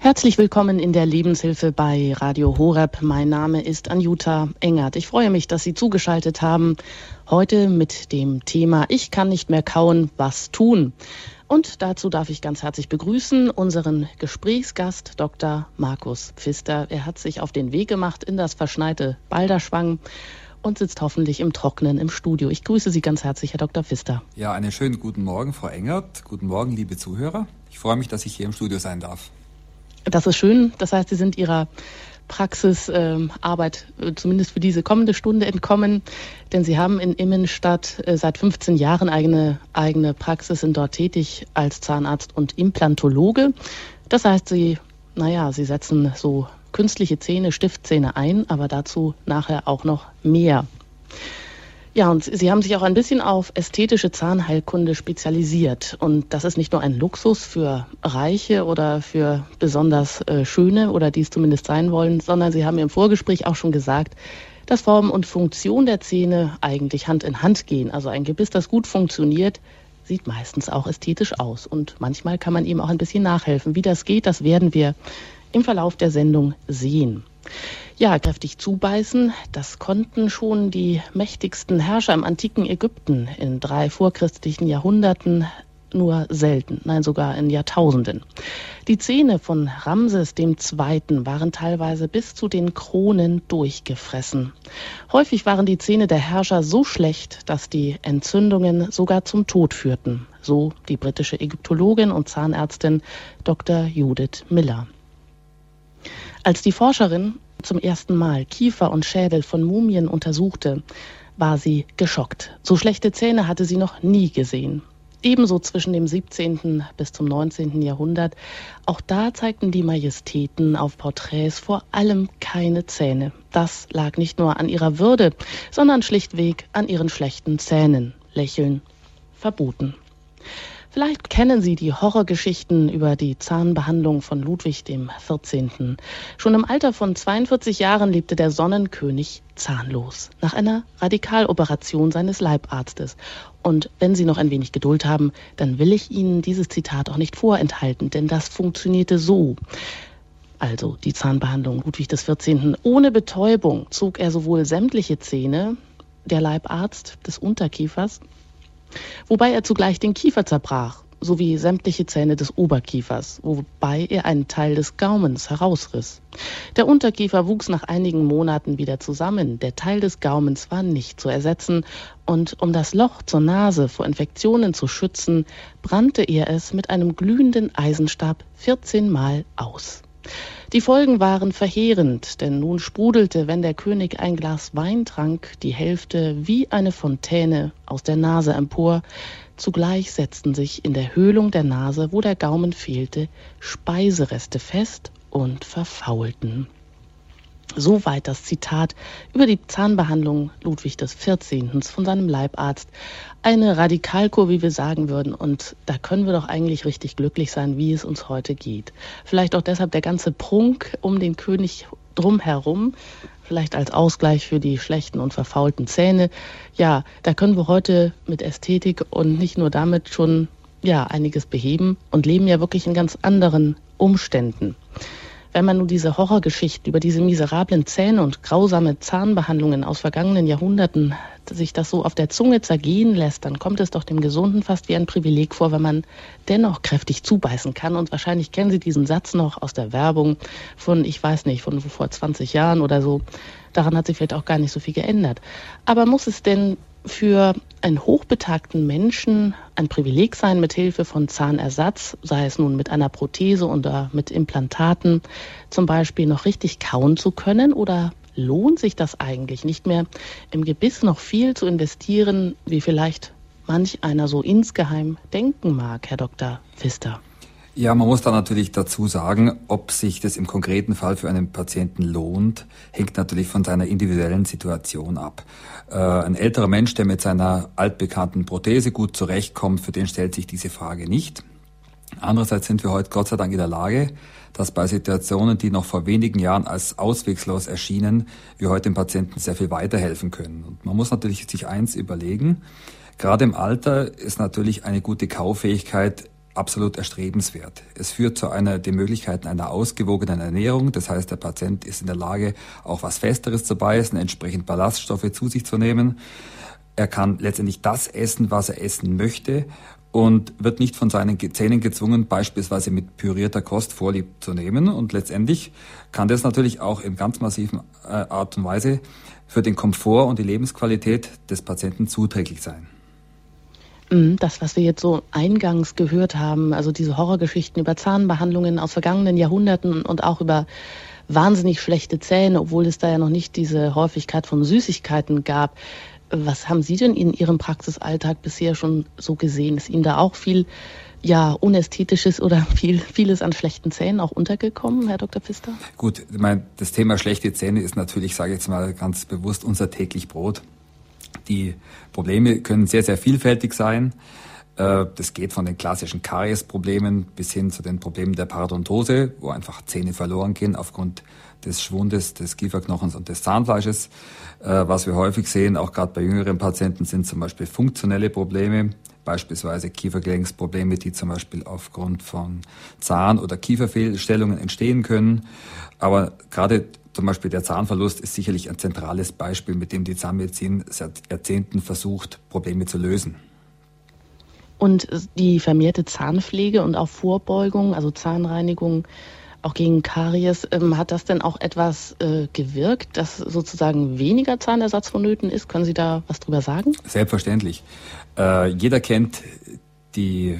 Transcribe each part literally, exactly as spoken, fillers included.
Herzlich willkommen in der Lebenshilfe bei Radio Horeb. Mein Name ist Anjuta Engert. Ich freue mich, dass Sie zugeschaltet haben. Heute mit dem Thema Ich kann nicht mehr kauen, was tun? Und dazu darf ich ganz herzlich begrüßen unseren Gesprächsgast Doktor Markus Pfister. Er hat sich auf den Weg gemacht in das verschneite Balderschwang und sitzt hoffentlich im Trockenen im Studio. Ich grüße Sie ganz herzlich, Herr Doktor Pfister. Ja, einen schönen guten Morgen, Frau Engert. Guten Morgen, liebe Zuhörer. Ich freue mich, dass ich hier im Studio sein darf. Das ist schön. Das heißt, Sie sind Ihrer Praxisarbeit äh, zumindest für diese kommende Stunde entkommen, denn Sie haben in Immenstadt äh, seit fünfzehn Jahren eigene, eigene Praxis, sind dort tätig als Zahnarzt und Implantologe. Das heißt, Sie, naja, Sie setzen so künstliche Zähne, Stiftzähne ein, aber dazu nachher auch noch mehr. Ja, und Sie haben sich auch ein bisschen auf ästhetische Zahnheilkunde spezialisiert. Und das ist nicht nur ein Luxus für Reiche oder für besonders äh, Schöne oder die es zumindest sein wollen, sondern Sie haben im Vorgespräch auch schon gesagt, dass Form und Funktion der Zähne eigentlich Hand in Hand gehen. Also ein Gebiss, das gut funktioniert, sieht meistens auch ästhetisch aus. Und manchmal kann man ihm auch ein bisschen nachhelfen. Wie das geht, das werden wir im Verlauf der Sendung sehen. Ja, kräftig zubeißen, das konnten schon die mächtigsten Herrscher im antiken Ägypten in drei vorchristlichen Jahrhunderten, nur selten, nein sogar in Jahrtausenden. Die Zähne von Ramses der Zweite. waren teilweise bis zu den Kronen durchgefressen. Häufig waren die Zähne der Herrscher so schlecht, dass die Entzündungen sogar zum Tod führten, so die britische Ägyptologin und Zahnärztin Doktor Judith Miller. Als die Forscherin zum ersten Mal Kiefer und Schädel von Mumien untersuchte, war sie geschockt. So schlechte Zähne hatte sie noch nie gesehen. Ebenso zwischen dem siebzehnten bis zum neunzehnten Jahrhundert. Auch da zeigten die Majestäten auf Porträts vor allem keine Zähne. Das lag nicht nur an ihrer Würde, sondern schlichtweg an ihren schlechten Zähnen. Lächeln verboten. Vielleicht kennen Sie die Horrorgeschichten über die Zahnbehandlung von Ludwig der Vierzehnte. Schon im Alter von zweiundvierzig Jahren lebte der Sonnenkönig zahnlos, nach einer Radikaloperation seines Leibarztes. Und wenn Sie noch ein wenig Geduld haben, dann will ich Ihnen dieses Zitat auch nicht vorenthalten, denn das funktionierte so. Also die Zahnbehandlung Ludwig des Vierzehnten. Ohne Betäubung zog er sowohl sämtliche Zähne, der Leibarzt des Unterkiefers, wobei er zugleich den Kiefer zerbrach, sowie sämtliche Zähne des Oberkiefers, wobei er einen Teil des Gaumens herausriss. Der Unterkiefer wuchs nach einigen Monaten wieder zusammen, der Teil des Gaumens war nicht zu ersetzen und um das Loch zur Nase vor Infektionen zu schützen, brannte er es mit einem glühenden Eisenstab vierzehn Mal aus. Die Folgen waren verheerend, denn nun sprudelte, wenn der König ein Glas Wein trank, die Hälfte wie eine Fontäne aus der Nase empor. Zugleich setzten sich in der Höhlung der Nase, wo der Gaumen fehlte, Speisereste fest und verfaulten. Soweit das Zitat über die Zahnbehandlung Ludwig des Vierzehnten von seinem Leibarzt. Eine Radikalkur, wie wir sagen würden. Und da können wir doch eigentlich richtig glücklich sein, wie es uns heute geht. Vielleicht auch deshalb der ganze Prunk um den König drumherum. Vielleicht als Ausgleich für die schlechten und verfaulten Zähne. Ja, da können wir heute mit Ästhetik und nicht nur damit schon ja einiges beheben und leben ja wirklich in ganz anderen Umständen. Wenn man nun diese Horrorgeschichten über diese miserablen Zähne und grausame Zahnbehandlungen aus vergangenen Jahrhunderten sich das so auf der Zunge zergehen lässt, dann kommt es doch dem Gesunden fast wie ein Privileg vor, wenn man dennoch kräftig zubeißen kann. Und wahrscheinlich kennen Sie diesen Satz noch aus der Werbung von, ich weiß nicht, von vor zwanzig Jahren oder so. Daran hat sich vielleicht auch gar nicht so viel geändert. Aber muss es denn für einen hochbetagten Menschen ein Privileg sein, mit Hilfe von Zahnersatz, sei es nun mit einer Prothese oder mit Implantaten, zum Beispiel noch richtig kauen zu können? Oder lohnt sich das eigentlich nicht mehr, im Gebiss noch viel zu investieren, wie vielleicht manch einer so insgeheim denken mag, Herr Doktor Pfister? Ja, man muss da natürlich dazu sagen, ob sich das im konkreten Fall für einen Patienten lohnt, hängt natürlich von seiner individuellen Situation ab. Äh, ein älterer Mensch, der mit seiner altbekannten Prothese gut zurechtkommt, für den stellt sich diese Frage nicht. Andererseits sind wir heute Gott sei Dank in der Lage, dass bei Situationen, die noch vor wenigen Jahren als auswegslos erschienen, wir heute dem Patienten sehr viel weiterhelfen können. Und man muss natürlich sich eins überlegen, gerade im Alter ist natürlich eine gute Kaufähigkeit absolut erstrebenswert. Es führt zu einer, den Möglichkeiten einer ausgewogenen Ernährung. Das heißt, der Patient ist in der Lage, auch was Festeres zu beißen, entsprechend Ballaststoffe zu sich zu nehmen. Er kann letztendlich das essen, was er essen möchte und wird nicht von seinen Zähnen gezwungen, beispielsweise mit pürierter Kost Vorlieb zu nehmen. Und letztendlich kann das natürlich auch in ganz massiven äh, Art und Weise für den Komfort und die Lebensqualität des Patienten zuträglich sein. Das, was wir jetzt so eingangs gehört haben, also diese Horrorgeschichten über Zahnbehandlungen aus vergangenen Jahrhunderten und auch über wahnsinnig schlechte Zähne, obwohl es da ja noch nicht diese Häufigkeit von Süßigkeiten gab. Was haben Sie denn in Ihrem Praxisalltag bisher schon so gesehen? Ist Ihnen da auch viel ja, Unästhetisches oder viel, vieles an schlechten Zähnen auch untergekommen, Herr Doktor Pfister? Gut, ich meine, das Thema schlechte Zähne ist natürlich, sage ich jetzt mal ganz bewusst, unser täglich Brot. Die Probleme können sehr, sehr vielfältig sein. Das geht von den klassischen Kariesproblemen bis hin zu den Problemen der Parodontose, wo einfach Zähne verloren gehen aufgrund des Schwundes des Kieferknochens und des Zahnfleisches. Was wir häufig sehen, auch gerade bei jüngeren Patienten, sind zum Beispiel funktionelle Probleme, beispielsweise Kiefergelenksprobleme, die zum Beispiel aufgrund von Zahn- oder Kieferfehlstellungen entstehen können. Aber gerade zum Beispiel der Zahnverlust ist sicherlich ein zentrales Beispiel, mit dem die Zahnmedizin seit Jahrzehnten versucht, Probleme zu lösen. Und die vermehrte Zahnpflege und auch Vorbeugung, also Zahnreinigung, auch gegen Karies, ähm, hat das denn auch etwas äh, gewirkt, dass sozusagen weniger Zahnersatz vonnöten ist? Können Sie da was drüber sagen? Selbstverständlich. Äh, jeder kennt die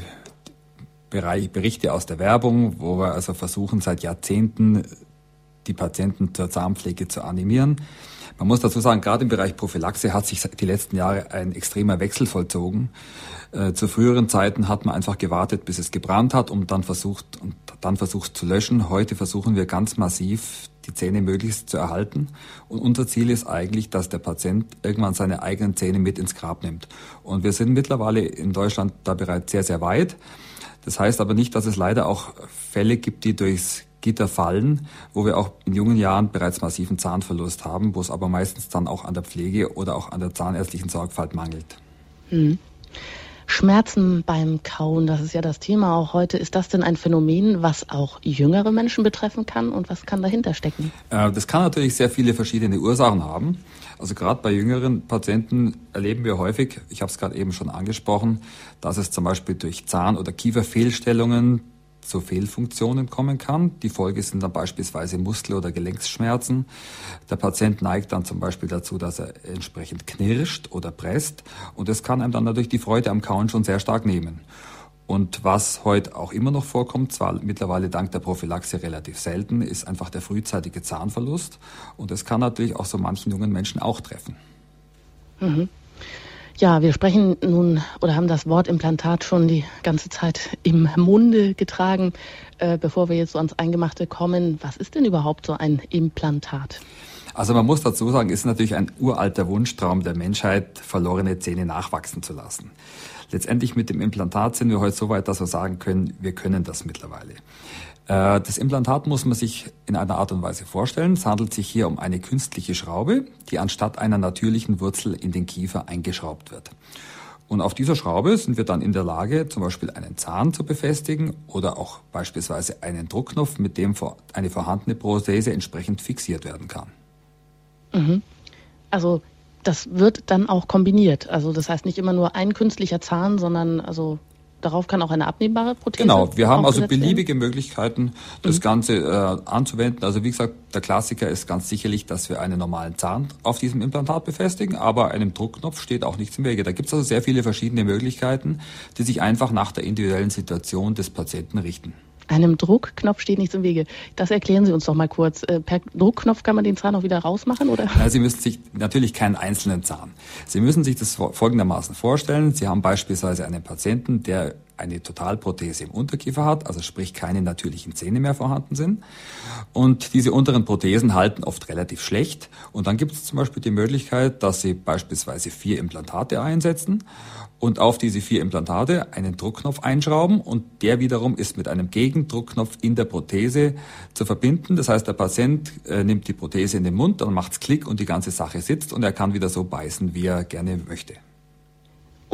Bereich, Berichte aus der Werbung, wo wir also versuchen, seit Jahrzehnten die Patienten zur Zahnpflege zu animieren. Man muss dazu sagen, gerade im Bereich Prophylaxe hat sich die letzten Jahre ein extremer Wechsel vollzogen. Äh, zu früheren Zeiten hat man einfach gewartet, bis es gebrannt hat und dann versucht und dann versucht zu löschen. Heute versuchen wir ganz massiv, die Zähne möglichst zu erhalten. Und unser Ziel ist eigentlich, dass der Patient irgendwann seine eigenen Zähne mit ins Grab nimmt. Und wir sind mittlerweile in Deutschland da bereits sehr, sehr weit. Das heißt aber nicht, dass es leider auch Fälle gibt, die durchs Gitter fallen, wo wir auch in jungen Jahren bereits massiven Zahnverlust haben, wo es aber meistens dann auch an der Pflege oder auch an der zahnärztlichen Sorgfalt mangelt. Hm. Schmerzen beim Kauen, das ist ja das Thema auch heute. Ist das denn ein Phänomen, was auch jüngere Menschen betreffen kann und was kann dahinter stecken? Äh, das kann natürlich sehr viele verschiedene Ursachen haben. Also gerade bei jüngeren Patienten erleben wir häufig, ich habe es gerade eben schon angesprochen, dass es zum Beispiel durch Zahn- oder Kieferfehlstellungen zu Fehlfunktionen kommen kann. Die Folge sind dann beispielsweise Muskel- oder Gelenksschmerzen. Der Patient neigt dann zum Beispiel dazu, dass er entsprechend knirscht oder presst. Und das kann einem dann natürlich die Freude am Kauen schon sehr stark nehmen. Und was heute auch immer noch vorkommt, zwar mittlerweile dank der Prophylaxe relativ selten, ist einfach der frühzeitige Zahnverlust. Und das kann natürlich auch so manchen jungen Menschen auch treffen. Mhm. Ja, wir sprechen nun oder haben das Wort Implantat schon die ganze Zeit im Munde getragen. Äh, bevor wir jetzt so ans Eingemachte kommen, was ist denn überhaupt so ein Implantat? Also man muss dazu sagen, es ist natürlich ein uralter Wunschtraum der Menschheit, verlorene Zähne nachwachsen zu lassen. Letztendlich mit dem Implantat sind wir heute so weit, dass wir sagen können, wir können das mittlerweile. Das Implantat muss man sich in einer Art und Weise vorstellen. Es handelt sich hier um eine künstliche Schraube, die anstatt einer natürlichen Wurzel in den Kiefer eingeschraubt wird. Und auf dieser Schraube sind wir dann in der Lage, zum Beispiel einen Zahn zu befestigen oder auch beispielsweise einen Druckknopf, mit dem eine vorhandene Prothese entsprechend fixiert werden kann. Mhm. Also das wird dann auch kombiniert. Also das heißt nicht immer nur ein künstlicher Zahn, sondern also darauf kann auch eine abnehmbare Prothese. Genau, wir haben also beliebige werden. Möglichkeiten, das mhm. Ganze äh, anzuwenden. Also wie gesagt, der Klassiker ist ganz sicherlich, dass wir einen normalen Zahn auf diesem Implantat befestigen, aber einem Druckknopf steht auch nichts im Wege. Da gibt es also sehr viele verschiedene Möglichkeiten, die sich einfach nach der individuellen Situation des Patienten richten. Einem Druckknopf steht nichts im Wege. Das erklären Sie uns doch mal kurz. Per Druckknopf kann man den Zahn auch wieder rausmachen, oder? Ja, Sie müssen sich natürlich keinen einzelnen Zahn. Sie müssen sich das folgendermaßen vorstellen. Sie haben beispielsweise einen Patienten, der eine Totalprothese im Unterkiefer hat, also sprich keine natürlichen Zähne mehr vorhanden sind. Und diese unteren Prothesen halten oft relativ schlecht. Und dann gibt es zum Beispiel die Möglichkeit, dass Sie beispielsweise vier Implantate einsetzen und auf diese vier Implantate einen Druckknopf einschrauben und der wiederum ist mit einem Gegendruckknopf in der Prothese zu verbinden. Das heißt, der Patient äh, nimmt die Prothese in den Mund, dann macht's Klick und die ganze Sache sitzt und er kann wieder so beißen, wie er gerne möchte.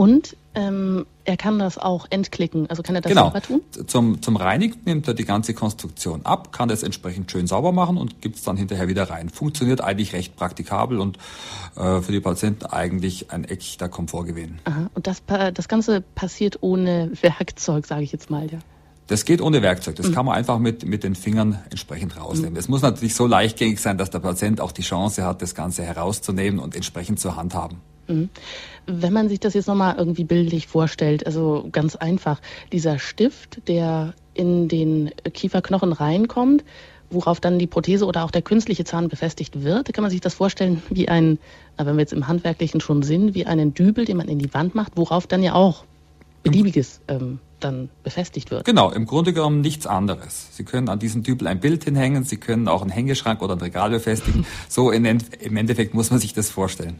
Und ähm, er kann das auch entklicken, also kann er das genau. selber tun? Zum, zum Reinigen nimmt er die ganze Konstruktion ab, kann das entsprechend schön sauber machen und gibt es dann hinterher wieder rein. Funktioniert eigentlich recht praktikabel und äh, für die Patienten eigentlich ein echter Komfortgewinn. Aha. Und das, das Ganze passiert ohne Werkzeug, sage ich jetzt mal, ja. Das geht ohne Werkzeug. Das mhm. kann man einfach mit, mit den Fingern entsprechend rausnehmen. Es mhm. muss natürlich so leichtgängig sein, dass der Patient auch die Chance hat, das Ganze herauszunehmen und entsprechend zur Hand haben. Mhm. Wenn man sich das jetzt nochmal irgendwie bildlich vorstellt, also ganz einfach, dieser Stift, der in den Kieferknochen reinkommt, worauf dann die Prothese oder auch der künstliche Zahn befestigt wird, kann man sich das vorstellen wie ein, wenn wir jetzt im Handwerklichen schon sind, wie einen Dübel, den man in die Wand macht, worauf dann ja auch beliebiges ähm, dann befestigt wird. Genau, im Grunde genommen nichts anderes. Sie können an diesen Dübel ein Bild hinhängen, Sie können auch einen Hängeschrank oder ein Regal befestigen. So in, im Endeffekt muss man sich das vorstellen.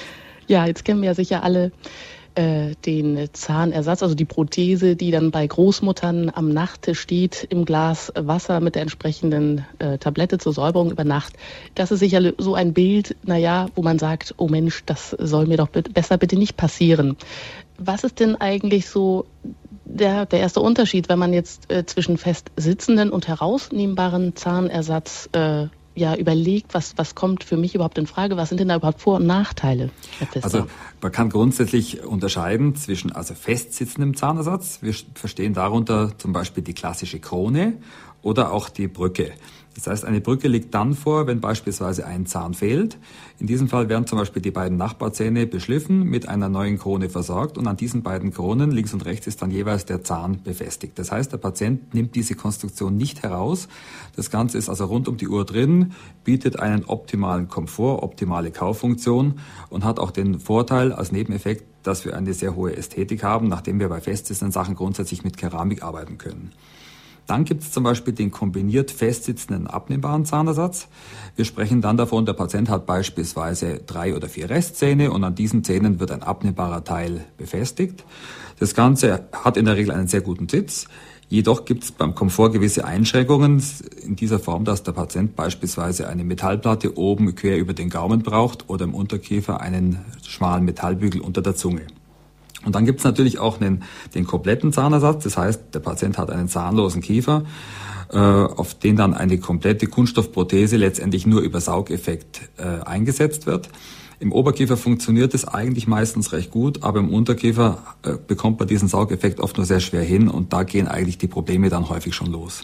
Ja, jetzt kennen wir ja sicher alle äh, den Zahnersatz, also die Prothese, die dann bei Großmuttern am Nachttisch steht, im Glas Wasser mit der entsprechenden äh, Tablette zur Säuberung über Nacht. Das ist sicher so ein Bild, naja, wo man sagt, oh Mensch, das soll mir doch bitte, besser bitte nicht passieren. Was ist denn eigentlich so der, der erste Unterschied, wenn man jetzt äh, zwischen fest sitzenden und herausnehmbaren Zahnersatz äh, ja überlegt, was, was kommt für mich überhaupt in Frage? Was sind denn da überhaupt Vor- und Nachteile, Herr Pfister? Also man kann grundsätzlich unterscheiden zwischen also festsitzendem Zahnersatz. Wir verstehen darunter zum Beispiel die klassische Krone oder auch die Brücke. Das heißt, eine Brücke liegt dann vor, wenn beispielsweise ein Zahn fehlt. In diesem Fall werden zum Beispiel die beiden Nachbarzähne beschliffen, mit einer neuen Krone versorgt und an diesen beiden Kronen, links und rechts, ist dann jeweils der Zahn befestigt. Das heißt, der Patient nimmt diese Konstruktion nicht heraus. Das Ganze ist also rund um die Uhr drin, bietet einen optimalen Komfort, optimale Kauffunktion und hat auch den Vorteil als Nebeneffekt, dass wir eine sehr hohe Ästhetik haben, nachdem wir bei festsitzenden Sachen grundsätzlich mit Keramik arbeiten können. Dann gibt es zum Beispiel den kombiniert festsitzenden abnehmbaren Zahnersatz. Wir sprechen dann davon, der Patient hat beispielsweise drei oder vier Restzähne und an diesen Zähnen wird ein abnehmbarer Teil befestigt. Das Ganze hat in der Regel einen sehr guten Sitz. Jedoch gibt es beim Komfort gewisse Einschränkungen in dieser Form, dass der Patient beispielsweise eine Metallplatte oben quer über den Gaumen braucht oder im Unterkiefer einen schmalen Metallbügel unter der Zunge. Und dann gibt es natürlich auch einen, den kompletten Zahnersatz. Das heißt, der Patient hat einen zahnlosen Kiefer, äh, auf den dann eine komplette Kunststoffprothese letztendlich nur über Saugeffekt äh, eingesetzt wird. Im Oberkiefer funktioniert es eigentlich meistens recht gut, aber im Unterkiefer äh, bekommt man diesen Saugeffekt oft nur sehr schwer hin und da gehen eigentlich die Probleme dann häufig schon los.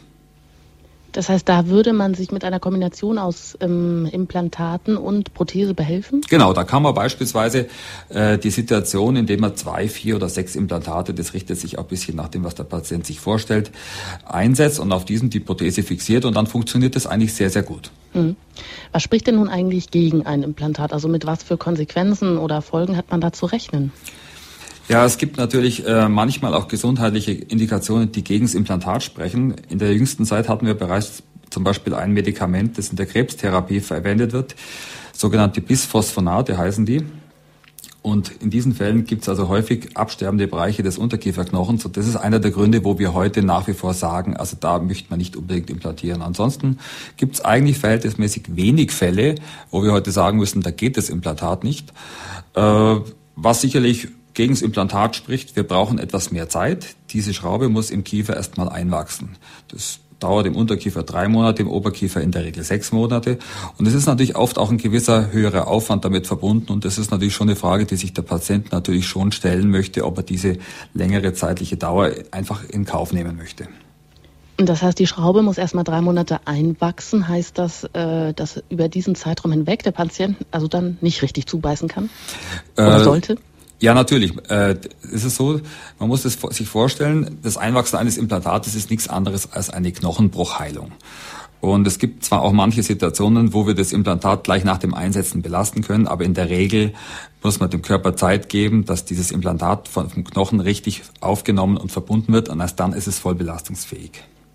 Das heißt, da würde man sich mit einer Kombination aus ähm, Implantaten und Prothese behelfen? Genau, da kann man beispielsweise äh, die Situation, indem man zwei, vier oder sechs Implantate, das richtet sich auch ein bisschen nach dem, was der Patient sich vorstellt, einsetzt und auf diesen die Prothese fixiert und dann funktioniert das eigentlich sehr, sehr gut. Mhm. Was spricht denn nun eigentlich gegen ein Implantat? Also mit was für Konsequenzen oder Folgen hat man da zu rechnen? Ja, es gibt natürlich äh, manchmal auch gesundheitliche Indikationen, die gegen das Implantat sprechen. In der jüngsten Zeit hatten wir bereits zum Beispiel ein Medikament, das in der Krebstherapie verwendet wird, sogenannte Bisphosphonate heißen die. Und in diesen Fällen gibt es also häufig absterbende Bereiche des Unterkieferknochens. Und das ist einer der Gründe, wo wir heute nach wie vor sagen, also da möchte man nicht unbedingt implantieren. Ansonsten gibt es eigentlich verhältnismäßig wenig Fälle, wo wir heute sagen müssen, da geht das Implantat nicht. Äh, was sicherlich gegen das Implantat spricht, wir brauchen etwas mehr Zeit. Diese Schraube muss im Kiefer erstmal einwachsen. Das dauert im Unterkiefer drei Monate, im Oberkiefer in der Regel sechs Monate. Und es ist natürlich oft auch ein gewisser höherer Aufwand damit verbunden. Und das ist natürlich schon eine Frage, die sich der Patient natürlich schon stellen möchte, ob er diese längere zeitliche Dauer einfach in Kauf nehmen möchte. Das heißt, die Schraube muss erstmal drei Monate einwachsen. Heißt das, äh, dass über diesen Zeitraum hinweg der Patient also dann nicht richtig zubeißen kann? Oder äh, sollte? Ja, natürlich. Äh, es ist so, man muss es sich vorstellen, das Einwachsen eines Implantates ist nichts anderes als eine Knochenbruchheilung. Und es gibt zwar auch manche Situationen, wo wir das Implantat gleich nach dem Einsetzen belasten können, aber in der Regel muss man dem Körper Zeit geben, dass dieses Implantat vom Knochen richtig aufgenommen und verbunden wird und erst dann ist es voll belastungsfähig.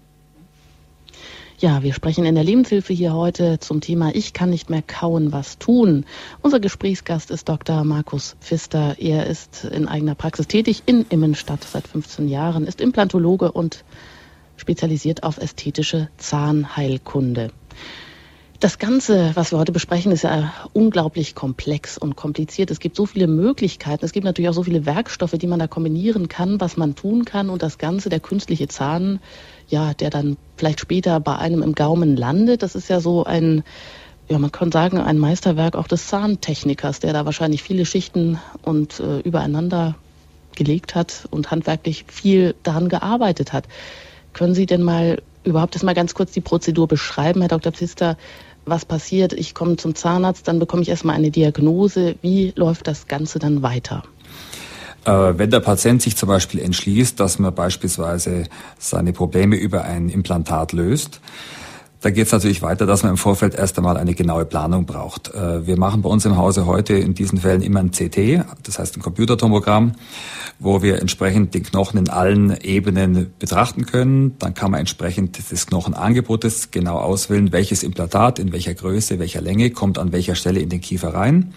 Ja, wir sprechen in der Lebenshilfe hier heute zum Thema Ich kann nicht mehr kauen, was tun. Unser Gesprächsgast ist Doktor Markus Pfister. Er ist in eigener Praxis tätig in Immenstadt seit fünfzehn Jahren, ist Implantologe und spezialisiert auf ästhetische Zahnheilkunde. Das Ganze, was wir heute besprechen, ist ja unglaublich komplex und kompliziert. Es gibt so viele Möglichkeiten. Es gibt natürlich auch so viele Werkstoffe, die man da kombinieren kann, was man tun kann. Und das Ganze, der künstliche Zahn, ja, der dann vielleicht später bei einem im Gaumen landet, das ist ja so ein, ja, man kann sagen, ein Meisterwerk auch des Zahntechnikers, der da wahrscheinlich viele Schichten und äh, übereinander gelegt hat und handwerklich viel daran gearbeitet hat. Können Sie denn mal überhaupt erst mal ganz kurz die Prozedur beschreiben, Herr Doktor Pfister? Was passiert? Ich komme zum Zahnarzt, dann bekomme ich erstmal eine Diagnose. Wie läuft das Ganze dann weiter? Äh, wenn der Patient sich zum Beispiel entschließt, dass man beispielsweise seine Probleme über ein Implantat löst, da geht es natürlich weiter, dass man im Vorfeld erst einmal eine genaue Planung braucht. Wir machen bei uns im Hause heute in diesen Fällen immer ein C T, das heißt ein Computertomogramm, wo wir entsprechend den Knochen in allen Ebenen betrachten können. Dann kann man entsprechend des Knochenangebotes genau auswählen, welches Implantat, in welcher Größe, welcher Länge, kommt an welcher Stelle in den Kiefer rein.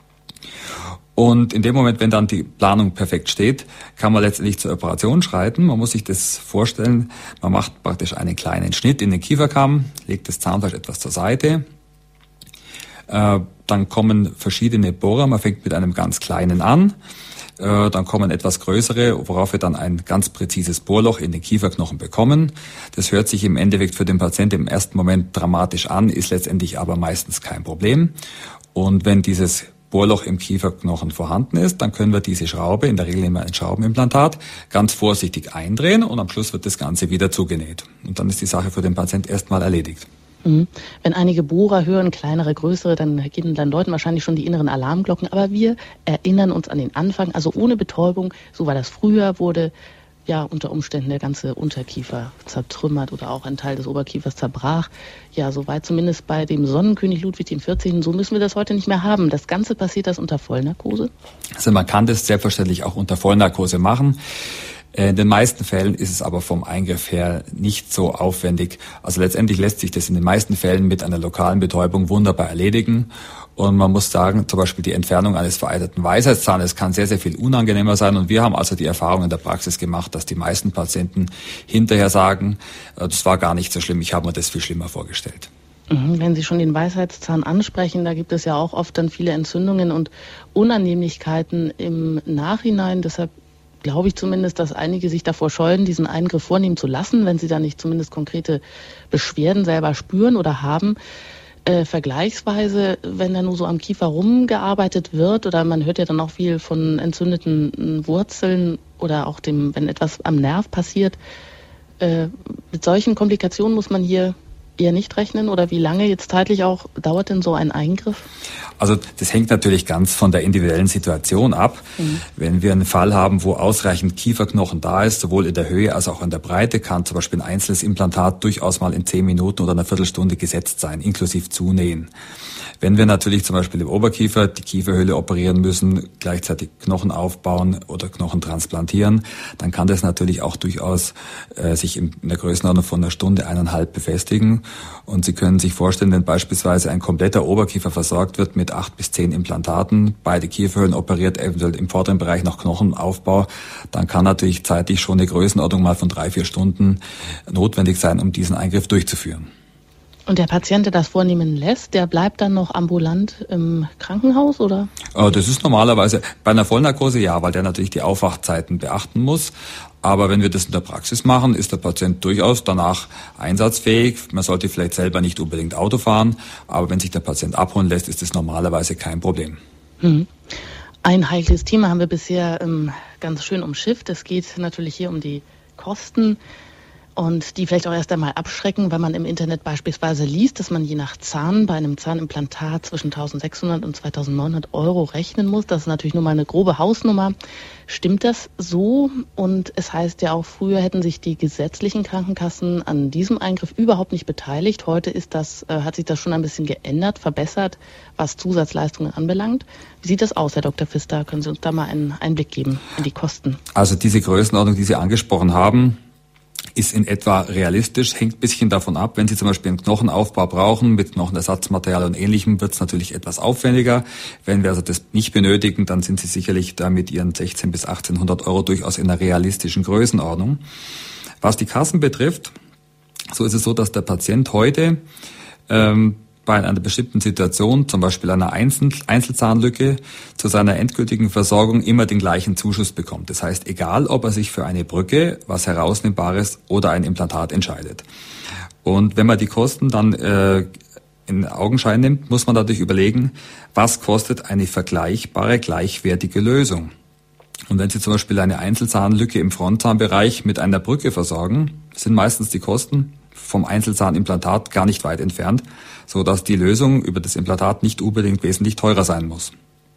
Und in dem Moment, wenn dann die Planung perfekt steht, kann man letztendlich zur Operation schreiten. Man muss sich das vorstellen, man macht praktisch einen kleinen Schnitt in den Kieferkamm, legt das Zahnfleisch etwas zur Seite. Äh, dann kommen verschiedene Bohrer, man fängt mit einem ganz kleinen an. Äh, dann kommen etwas größere, worauf wir dann ein ganz präzises Bohrloch in den Kieferknochen bekommen. Das hört sich im Endeffekt für den Patienten im ersten Moment dramatisch an, ist letztendlich aber meistens kein Problem. Und wenn dieses Bohrloch im Kieferknochen vorhanden ist, dann können wir diese Schraube, in der Regel immer ein Schraubenimplantat, ganz vorsichtig eindrehen und am Schluss wird das Ganze wieder zugenäht. Und dann ist die Sache für den Patient erstmal erledigt. Mhm. Wenn einige Bohrer hören, kleinere, größere, dann gehen dann Leuten wahrscheinlich schon die inneren Alarmglocken. Aber wir erinnern uns an den Anfang, also ohne Betäubung, so war das früher, wurde ja unter Umständen der ganze Unterkiefer zertrümmert oder auch ein Teil des Oberkiefers zerbrach. Ja, soweit zumindest bei dem Sonnenkönig Ludwig der vierzehnte. So müssen wir das heute nicht mehr haben. Das Ganze passiert das unter Vollnarkose? Also man kann das selbstverständlich auch unter Vollnarkose machen. In den meisten Fällen ist es aber vom Eingriff her nicht so aufwendig. Also letztendlich lässt sich das in den meisten Fällen mit einer lokalen Betäubung wunderbar erledigen. Und man muss sagen, zum Beispiel die Entfernung eines vereiterten Weisheitszahnes kann sehr, sehr viel unangenehmer sein. Und wir haben also die Erfahrung in der Praxis gemacht, dass die meisten Patienten hinterher sagen, das war gar nicht so schlimm, ich habe mir das viel schlimmer vorgestellt. Wenn Sie schon den Weisheitszahn ansprechen, da gibt es ja auch oft dann viele Entzündungen und Unannehmlichkeiten im Nachhinein. Deshalb glaube ich zumindest, dass einige sich davor scheuen, diesen Eingriff vornehmen zu lassen, wenn sie da nicht zumindest konkrete Beschwerden selber spüren oder haben. Äh, vergleichsweise, wenn da nur so am Kiefer rumgearbeitet wird oder man hört ja dann auch viel von entzündeten Wurzeln oder auch dem, wenn etwas am Nerv passiert, äh, mit solchen Komplikationen muss man hier eher nicht rechnen oder wie lange jetzt zeitlich auch dauert denn so ein Eingriff? Also das hängt natürlich ganz von der individuellen Situation ab. Mhm. Wenn wir einen Fall haben, wo ausreichend Kieferknochen da ist, sowohl in der Höhe als auch in der Breite, kann zum Beispiel ein einzelnes Implantat durchaus mal in zehn Minuten oder einer Viertelstunde gesetzt sein, inklusive Zunähen. Wenn wir natürlich zum Beispiel im Oberkiefer die Kieferhöhle operieren müssen, gleichzeitig Knochen aufbauen oder Knochen transplantieren, dann kann das natürlich auch durchaus äh, sich in der Größenordnung von einer Stunde, eineinhalb befestigen. Und Sie können sich vorstellen, wenn beispielsweise ein kompletter Oberkiefer versorgt wird mit acht bis zehn Implantaten, beide Kieferhöhlen operiert, eventuell im vorderen Bereich noch Knochenaufbau, dann kann natürlich zeitlich schon eine Größenordnung mal von drei, vier Stunden notwendig sein, um diesen Eingriff durchzuführen. Und der Patient, der das vornehmen lässt, der bleibt dann noch ambulant im Krankenhaus, oder? Das ist normalerweise bei einer Vollnarkose ja, weil der natürlich die Aufwachzeiten beachten muss. Aber wenn wir das in der Praxis machen, ist der Patient durchaus danach einsatzfähig. Man sollte vielleicht selber nicht unbedingt Auto fahren, aber wenn sich der Patient abholen lässt, ist das normalerweise kein Problem. Hm. Ein heikles Thema haben wir bisher ähm, ganz schön umschifft. Es geht natürlich hier um die Kosten. Und die vielleicht auch erst einmal abschrecken, weil man im Internet beispielsweise liest, dass man je nach Zahn bei einem Zahnimplantat zwischen eintausendsechshundert und zweitausendneunhundert Euro rechnen muss. Das ist natürlich nur mal eine grobe Hausnummer. Stimmt das so? Und es heißt ja auch, früher hätten sich die gesetzlichen Krankenkassen an diesem Eingriff überhaupt nicht beteiligt. Heute ist das, äh, hat sich das schon ein bisschen geändert, verbessert, was Zusatzleistungen anbelangt. Wie sieht das aus, Herr Doktor Pfister? Können Sie uns da mal einen Einblick geben in die Kosten? Also diese Größenordnung, die Sie angesprochen haben, ist in etwa realistisch, hängt ein bisschen davon ab. Wenn Sie zum Beispiel einen Knochenaufbau brauchen mit Knochenersatzmaterial und Ähnlichem, wird es natürlich etwas aufwendiger. Wenn wir also das nicht benötigen, dann sind Sie sicherlich da mit Ihren sechzehnhundert bis achtzehnhundert Euro durchaus in einer realistischen Größenordnung. Was die Kassen betrifft, so ist es so, dass der Patient heute ähm, bei einer bestimmten Situation, zum Beispiel einer Einzel- Einzelzahnlücke, zu seiner endgültigen Versorgung immer den gleichen Zuschuss bekommt. Das heißt, egal ob er sich für eine Brücke, was Herausnehmbares oder ein Implantat entscheidet. Und wenn man die Kosten dann äh, in Augenschein nimmt, muss man natürlich überlegen, was kostet eine vergleichbare, gleichwertige Lösung. Und wenn Sie zum Beispiel eine Einzelzahnlücke im Frontzahnbereich mit einer Brücke versorgen, sind meistens die Kosten vom Einzelzahnimplantat gar nicht weit entfernt, so dass die Lösung über das Implantat nicht unbedingt wesentlich teurer sein muss.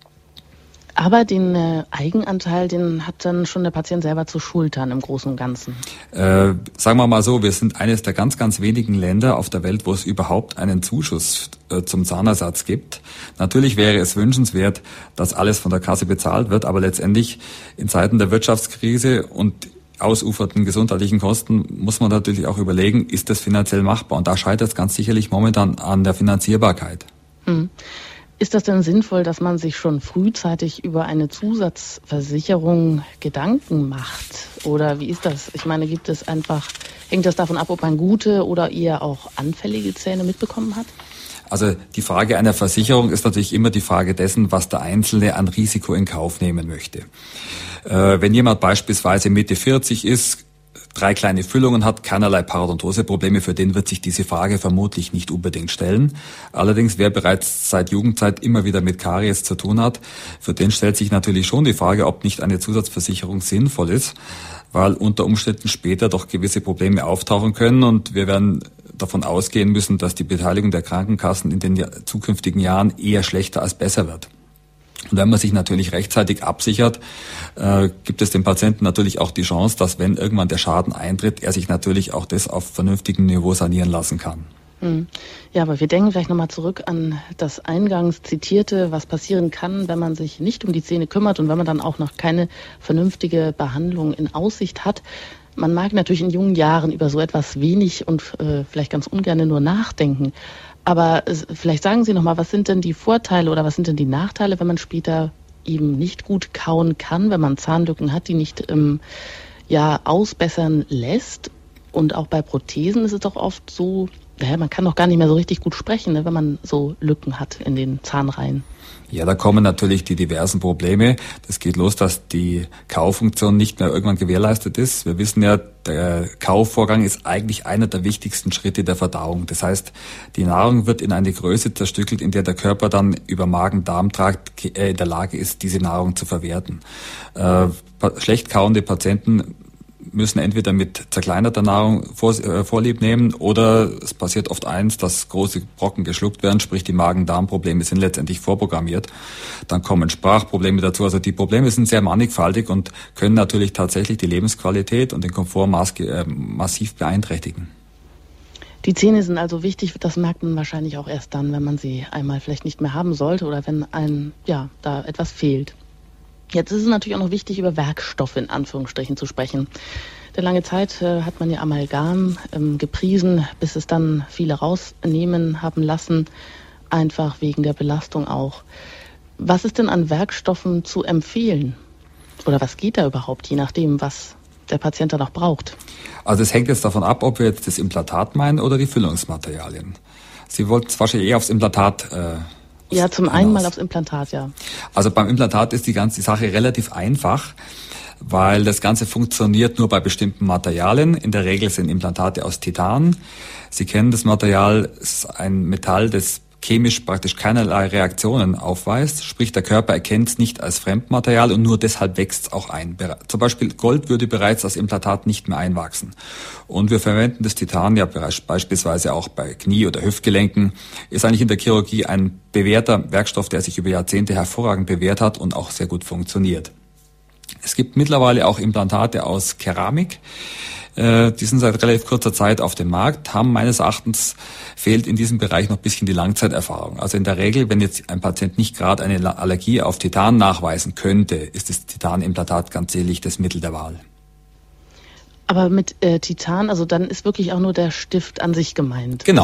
Aber den äh, Eigenanteil, den hat dann schon der Patient selber zu schultern im Großen und Ganzen. Äh, sagen wir mal so, wir sind eines der ganz, ganz wenigen Länder auf der Welt, wo es überhaupt einen Zuschuss äh, zum Zahnersatz gibt. Natürlich wäre es wünschenswert, dass alles von der Kasse bezahlt wird, aber letztendlich in Zeiten der Wirtschaftskrise und ausufernden gesundheitlichen Kosten muss man natürlich auch überlegen, ist das finanziell machbar? Und da scheitert es ganz sicherlich momentan an der Finanzierbarkeit. Hm. Ist das denn sinnvoll, dass man sich schon frühzeitig über eine Zusatzversicherung Gedanken macht? Oder wie ist das? Ich meine, gibt es einfach, hängt das davon ab, ob man gute oder eher auch anfällige Zähne mitbekommen hat? Also die Frage einer Versicherung ist natürlich immer die Frage dessen, was der Einzelne an Risiko in Kauf nehmen möchte. Äh, wenn jemand beispielsweise Mitte vierzig ist, drei kleine Füllungen hat, keinerlei Parodontoseprobleme, für den wird sich diese Frage vermutlich nicht unbedingt stellen. Allerdings, wer bereits seit Jugendzeit immer wieder mit Karies zu tun hat, für den stellt sich natürlich schon die Frage, ob nicht eine Zusatzversicherung sinnvoll ist, weil unter Umständen später doch gewisse Probleme auftauchen können und wir werden davon ausgehen müssen, dass die Beteiligung der Krankenkassen in den zukünftigen Jahren eher schlechter als besser wird. Und wenn man sich natürlich rechtzeitig absichert, äh, gibt es dem Patienten natürlich auch die Chance, dass wenn irgendwann der Schaden eintritt, er sich natürlich auch das auf vernünftigem Niveau sanieren lassen kann. Ja, aber wir denken vielleicht nochmal zurück an das eingangs zitierte, was passieren kann, wenn man sich nicht um die Zähne kümmert und wenn man dann auch noch keine vernünftige Behandlung in Aussicht hat. Man mag natürlich in jungen Jahren über so etwas wenig und äh, vielleicht ganz ungern nur nachdenken. Aber äh, vielleicht sagen Sie nochmal, was sind denn die Vorteile oder was sind denn die Nachteile, wenn man später eben nicht gut kauen kann, wenn man Zahnlücken hat, die nicht ähm, ja, ausbessern lässt? Und auch bei Prothesen ist es doch oft so, naja, man kann doch gar nicht mehr so richtig gut sprechen, ne, wenn man so Lücken hat in den Zahnreihen. Ja, da kommen natürlich die diversen Probleme. Das geht los, dass die Kaufunktion nicht mehr irgendwann gewährleistet ist. Wir wissen ja, der Kauvorgang ist eigentlich einer der wichtigsten Schritte der Verdauung. Das heißt, die Nahrung wird in eine Größe zerstückelt, in der der Körper dann über Magen-Darm-Trakt in der Lage ist, diese Nahrung zu verwerten. Äh, schlecht kauende Patienten müssen entweder mit zerkleinerter Nahrung vor, äh, Vorlieb nehmen oder es passiert oft eins, dass große Brocken geschluckt werden, sprich die Magen-Darm-Probleme sind letztendlich vorprogrammiert. Dann kommen Sprachprobleme dazu. Also die Probleme sind sehr mannigfaltig und können natürlich tatsächlich die Lebensqualität und den Komfort maß, äh, massiv beeinträchtigen. Die Zähne sind also wichtig, das merkt man wahrscheinlich auch erst dann, wenn man sie einmal vielleicht nicht mehr haben sollte oder wenn ein, ja, da etwas fehlt. Jetzt ist es natürlich auch noch wichtig, über Werkstoffe in Anführungsstrichen zu sprechen. Denn lange Zeit äh, hat man ja Amalgam ähm, gepriesen, bis es dann viele rausnehmen haben lassen, einfach wegen der Belastung auch. Was ist denn an Werkstoffen zu empfehlen? Oder was geht da überhaupt, je nachdem, was der Patient dann auch braucht? Also es hängt jetzt davon ab, ob wir jetzt das Implantat meinen oder die Füllungsmaterialien. Sie wollten es wahrscheinlich eher aufs Implantat äh Ja, zum einen mal aufs Implantat, ja. Also beim Implantat ist die ganze Sache relativ einfach, weil das Ganze funktioniert nur bei bestimmten Materialien. In der Regel sind Implantate aus Titan. Sie kennen das Material, es ist ein Metall, das chemisch praktisch keinerlei Reaktionen aufweist. Sprich, der Körper erkennt es nicht als Fremdmaterial und nur deshalb wächst es auch ein. Zum Beispiel Gold würde bereits als Implantat nicht mehr einwachsen. Und wir verwenden das Titan ja beispielsweise auch bei Knie- oder Hüftgelenken. Ist eigentlich in der Chirurgie ein bewährter Werkstoff, der sich über Jahrzehnte hervorragend bewährt hat und auch sehr gut funktioniert. Es gibt mittlerweile auch Implantate aus Keramik. Die sind seit relativ kurzer Zeit auf dem Markt, haben meines Erachtens fehlt in diesem Bereich noch ein bisschen die Langzeiterfahrung. Also in der Regel, wenn jetzt ein Patient nicht gerade eine Allergie auf Titan nachweisen könnte, ist das Titanimplantat ganz sicherlich das Mittel der Wahl. Aber mit äh, Titan, also dann ist wirklich auch nur der Stift an sich gemeint. Genau. Also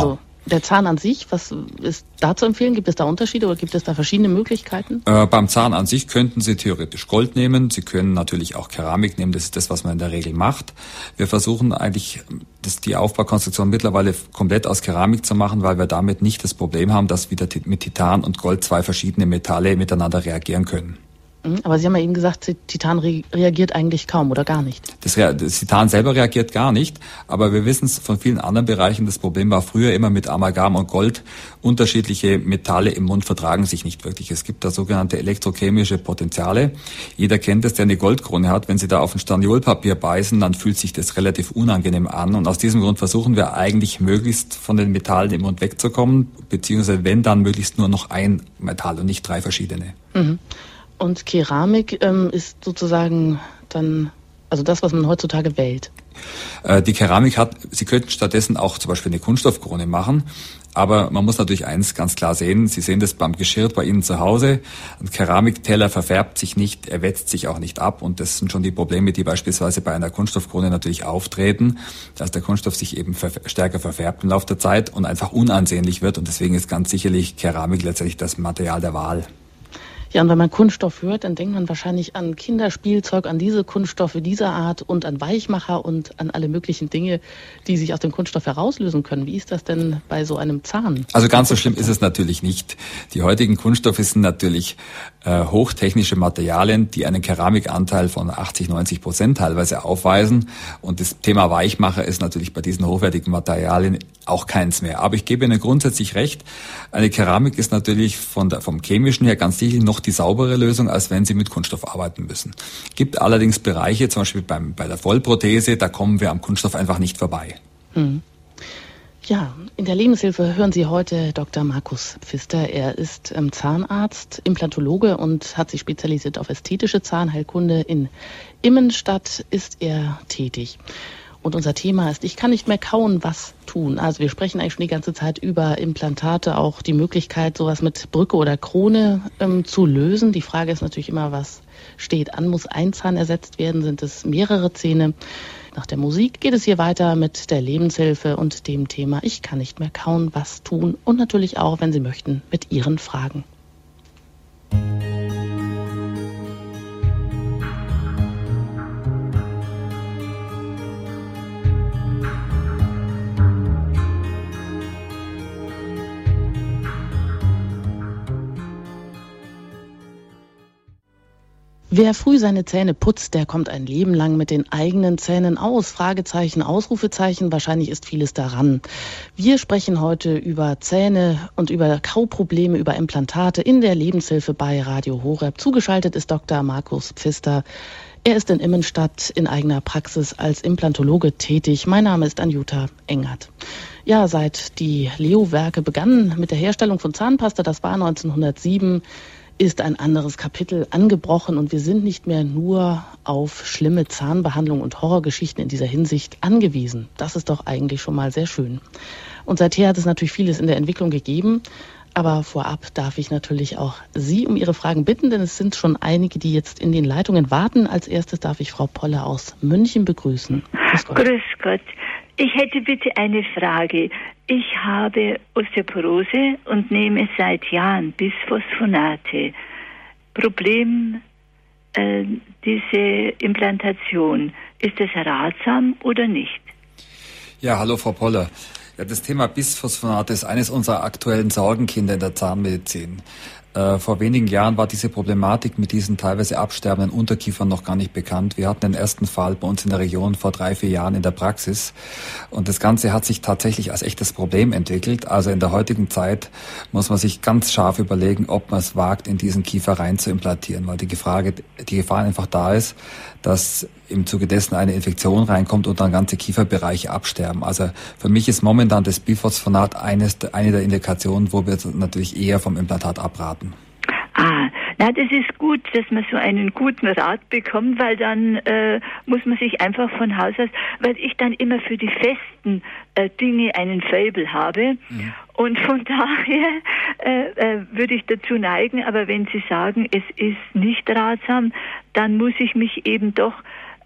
Der Zahn an sich, was ist da zu empfehlen? Gibt es da Unterschiede oder gibt es da verschiedene Möglichkeiten? Äh, beim Zahn an sich könnten Sie theoretisch Gold nehmen. Sie können natürlich auch Keramik nehmen. Das ist das, was man in der Regel macht. Wir versuchen eigentlich, das, die Aufbaukonstruktion mittlerweile komplett aus Keramik zu machen, weil wir damit nicht das Problem haben, dass wieder mit Titan und Gold zwei verschiedene Metalle miteinander reagieren können. Aber Sie haben ja eben gesagt, Titan re- reagiert eigentlich kaum oder gar nicht. Das, das Titan selber reagiert gar nicht, aber wir wissen es von vielen anderen Bereichen. Das Problem war früher immer mit Amalgam und Gold. Unterschiedliche Metalle im Mund vertragen sich nicht wirklich. Es gibt da sogenannte elektrochemische Potenziale. Jeder kennt es, der eine Goldkrone hat. Wenn Sie da auf ein Staniolpapier beißen, dann fühlt sich das relativ unangenehm an. Und aus diesem Grund versuchen wir eigentlich möglichst von den Metallen im Mund wegzukommen, beziehungsweise wenn dann möglichst nur noch ein Metall und nicht drei verschiedene. Mhm. Und Keramik ähm, ist sozusagen dann, also das, was man heutzutage wählt. Äh, die Keramik hat, Sie könnten stattdessen auch zum Beispiel eine Kunststoffkrone machen, aber man muss natürlich eins ganz klar sehen, Sie sehen das beim Geschirr bei Ihnen zu Hause, ein Keramikteller verfärbt sich nicht, er wetzt sich auch nicht ab und das sind schon die Probleme, die beispielsweise bei einer Kunststoffkrone natürlich auftreten, dass der Kunststoff sich eben ver- stärker verfärbt im Laufe der Zeit und einfach unansehnlich wird und deswegen ist ganz sicherlich Keramik letztendlich das Material der Wahl. Ja, und wenn man Kunststoff hört, dann denkt man wahrscheinlich an Kinderspielzeug, an diese Kunststoffe dieser Art und an Weichmacher und an alle möglichen Dinge, die sich aus dem Kunststoff herauslösen können. Wie ist das denn bei so einem Zahn? Also ganz so schlimm ist es natürlich nicht. Die heutigen Kunststoffe sind natürlich äh, hochtechnische Materialien, die einen Keramikanteil von achtzig, neunzig Prozent teilweise aufweisen. Und das Thema Weichmacher ist natürlich bei diesen hochwertigen Materialien auch keins mehr. Aber ich gebe Ihnen grundsätzlich recht, eine Keramik ist natürlich von der, vom Chemischen her ganz sicher noch die saubere Lösung, als wenn Sie mit Kunststoff arbeiten müssen. Gibt allerdings Bereiche, zum Beispiel beim, bei der Vollprothese, da kommen wir am Kunststoff einfach nicht vorbei. Hm. Ja, in der Lebenshilfe hören Sie heute Doktor Markus Pfister. Er ist ähm, Zahnarzt, Implantologe und hat sich spezialisiert auf ästhetische Zahnheilkunde. In Immenstadt ist er tätig. Und unser Thema ist, ich kann nicht mehr kauen, was tun. Also wir sprechen eigentlich schon die ganze Zeit über Implantate, auch die Möglichkeit, sowas mit Brücke oder Krone ähm, zu lösen. Die Frage ist natürlich immer, was steht an? Muss ein Zahn ersetzt werden? Sind es mehrere Zähne? Nach der Musik geht es hier weiter mit der Lebenshilfe und dem Thema, ich kann nicht mehr kauen, was tun? Und natürlich auch, wenn Sie möchten, mit Ihren Fragen. Wer früh seine Zähne putzt, der kommt ein Leben lang mit den eigenen Zähnen aus. Fragezeichen, Ausrufezeichen, wahrscheinlich ist vieles daran. Wir sprechen heute über Zähne und über Kauprobleme, über Implantate in der Lebenshilfe bei Radio Horeb. Zugeschaltet ist Doktor Markus Pfister. Er ist in Immenstadt in eigener Praxis als Implantologe tätig. Mein Name ist Anjuta Engert. Ja, seit die Leo-Werke begannen mit der Herstellung von Zahnpasta, das war neunzehnhundertsieben, ist ein anderes Kapitel angebrochen und wir sind nicht mehr nur auf schlimme Zahnbehandlung und Horrorgeschichten in dieser Hinsicht angewiesen. Das ist doch eigentlich schon mal sehr schön. Und seither hat es natürlich vieles in der Entwicklung gegeben, aber vorab darf ich natürlich auch Sie um Ihre Fragen bitten, denn es sind schon einige, die jetzt in den Leitungen warten. Als erstes darf ich Frau Polle aus München begrüßen. Grüß Gott. Grüß Gott. Ich hätte bitte eine Frage. Ich habe Osteoporose und nehme seit Jahren Bisphosphonate. Problem, äh, diese Implantation, ist das ratsam oder nicht? Ja, hallo Frau Poller. Ja, das Thema Bisphosphonate ist eines unserer aktuellen Sorgenkinder in der Zahnmedizin. Äh, vor wenigen Jahren war diese Problematik mit diesen teilweise absterbenden Unterkiefern noch gar nicht bekannt. Wir hatten den ersten Fall bei uns in der Region vor drei, vier Jahren in der Praxis. Und das Ganze hat sich tatsächlich als echtes Problem entwickelt. Also in der heutigen Zeit muss man sich ganz scharf überlegen, ob man es wagt, in diesen Kiefer rein zu implantieren, weil die Gefahr, die Gefahr einfach da ist, dass im Zuge dessen eine Infektion reinkommt und dann ganze Kieferbereiche absterben. Also für mich ist momentan das Biphosphonat eines, eine der Indikationen, wo wir natürlich eher vom Implantat abraten. Ah, na, das ist gut, dass man so einen guten Rat bekommt, weil dann äh, muss man sich einfach von Haus aus, weil ich dann immer für die festen äh, Dinge einen Faible habe. Mhm. Und von daher äh, äh, würde ich dazu neigen, aber wenn Sie sagen, es ist nicht ratsam, dann muss ich mich eben doch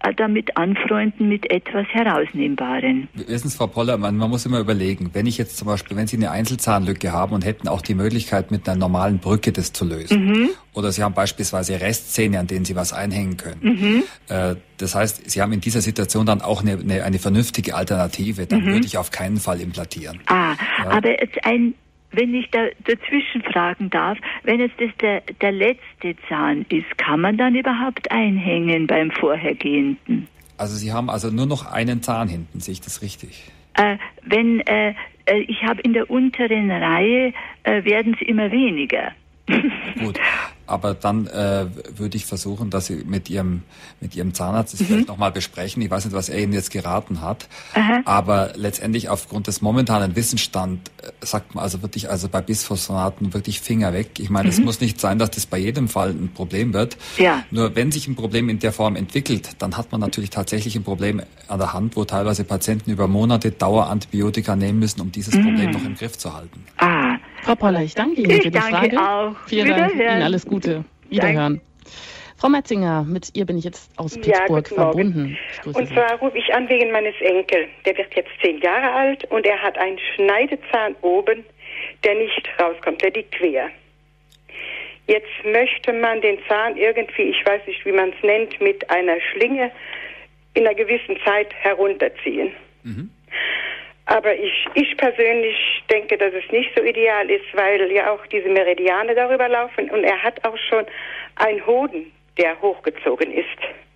damit anfreunden mit etwas Herausnehmbarem. Wissen Sie, Frau Poller, man, man muss immer überlegen, wenn ich jetzt zum Beispiel, wenn Sie eine Einzelzahnlücke haben und hätten auch die Möglichkeit, mit einer normalen Brücke das zu lösen, mhm. oder Sie haben beispielsweise Restzähne, an denen Sie was einhängen können. Mhm. Äh, das heißt, Sie haben in dieser Situation dann auch eine, eine, eine vernünftige Alternative, dann mhm. würde ich auf keinen Fall implantieren. Ah, ja. Aber jetzt ein Wenn ich da dazwischen fragen darf, wenn jetzt das der, der letzte Zahn ist, kann man dann überhaupt einhängen beim vorhergehenden? Also Sie haben also nur noch einen Zahn hinten, sehe ich das richtig? Äh, wenn äh, ich habe in der unteren Reihe äh, werden sie immer weniger. Gut, aber dann äh, würde ich versuchen, dass Sie mit Ihrem mit Ihrem Zahnarzt das mhm. vielleicht nochmal besprechen. Ich weiß nicht, was er Ihnen jetzt geraten hat, Aha. aber letztendlich aufgrund des momentanen Wissensstands äh, sagt man also wirklich, also bei Bisphosphonaten wirklich Finger weg. Ich meine, mhm. es muss nicht sein, dass das bei jedem Fall ein Problem wird. Ja. Nur wenn sich ein Problem in der Form entwickelt, dann hat man natürlich tatsächlich ein Problem an der Hand, wo teilweise Patienten über Monate Dauerantibiotika nehmen müssen, um dieses mhm. Problem noch im Griff zu halten. Ah. Frau Poller, ich danke Ihnen ich für die danke Frage. Auch. Vielen Dank Ihnen, alles Gute. Wiederhören. Danke. Frau Metzinger, mit ihr bin ich jetzt aus Pittsburgh ja, verbunden. Und zwar rufe ich an wegen meines Enkels. Der wird jetzt zehn Jahre alt und er hat einen Schneidezahn oben, der nicht rauskommt, der liegt quer. Jetzt möchte man den Zahn irgendwie, ich weiß nicht, wie man es nennt, mit einer Schlinge in einer gewissen Zeit herunterziehen. Mhm. Aber ich, ich persönlich denke, dass es nicht so ideal ist, weil ja auch diese Meridiane darüber laufen und er hat auch schon einen Hoden, der hochgezogen ist.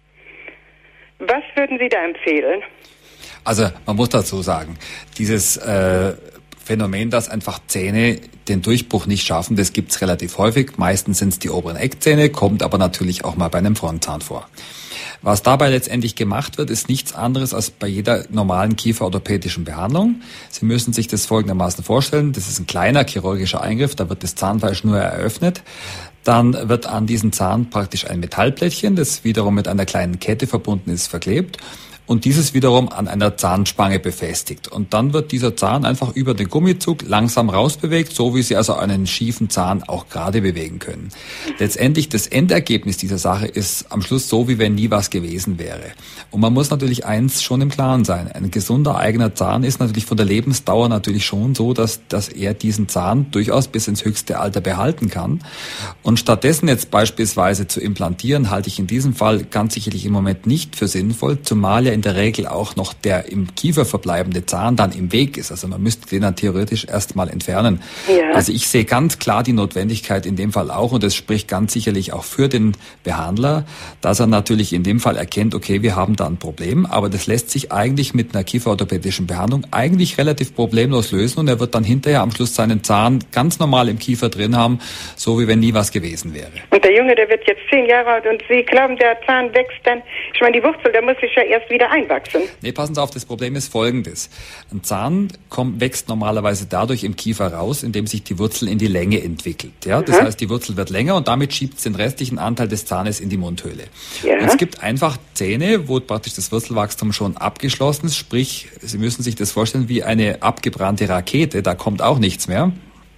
Was würden Sie da empfehlen? Also man muss dazu sagen, dieses äh, Phänomen, dass einfach Zähne den Durchbruch nicht schaffen, das gibt's relativ häufig. Meistens sind es die oberen Eckzähne, kommt aber natürlich auch mal bei einem Frontzahn vor. Was dabei letztendlich gemacht wird, ist nichts anderes als bei jeder normalen kieferorthopädischen Behandlung. Sie müssen sich das folgendermaßen vorstellen. Das ist ein kleiner chirurgischer Eingriff, da wird das Zahnfleisch nur eröffnet. Dann wird an diesen Zahn praktisch ein Metallplättchen, das wiederum mit einer kleinen Kette verbunden ist, verklebt. Und dieses wiederum an einer Zahnspange befestigt. Und dann wird dieser Zahn einfach über den Gummizug langsam rausbewegt, so wie Sie also einen schiefen Zahn auch gerade bewegen können. Letztendlich das Endergebnis dieser Sache ist am Schluss so, wie wenn nie was gewesen wäre. Und man muss natürlich eins schon im Klaren sein. Ein gesunder eigener Zahn ist natürlich von der Lebensdauer natürlich schon so, dass, dass er diesen Zahn durchaus bis ins höchste Alter behalten kann. Und stattdessen jetzt beispielsweise zu implantieren, halte ich in diesem Fall ganz sicherlich im Moment nicht für sinnvoll, zumal ja in der Regel auch noch der im Kiefer verbleibende Zahn dann im Weg ist. Also man müsste den dann theoretisch erstmal entfernen. Ja. Also ich sehe ganz klar die Notwendigkeit in dem Fall auch, und das spricht ganz sicherlich auch für den Behandler, dass er natürlich in dem Fall erkennt, okay, wir haben da ein Problem, aber das lässt sich eigentlich mit einer kieferorthopädischen Behandlung eigentlich relativ problemlos lösen und er wird dann hinterher am Schluss seinen Zahn ganz normal im Kiefer drin haben, so wie wenn nie was gewesen wäre. Und der Junge, der wird jetzt zehn Jahre alt und Sie glauben, der Zahn wächst dann, ich meine, die Wurzel, der muss sich ja erst wieder einwachsen. Nee, passen Sie auf, das Problem ist folgendes. Ein Zahn kommt, wächst normalerweise dadurch im Kiefer raus, indem sich die Wurzel in die Länge entwickelt. Ja, das mhm. heißt, die Wurzel wird länger und damit schiebt es den restlichen Anteil des Zahnes in die Mundhöhle. Ja. Und es gibt einfach Zähne, wo praktisch das Wurzelwachstum schon abgeschlossen ist, sprich, Sie müssen sich das vorstellen wie eine abgebrannte Rakete, da kommt auch nichts mehr.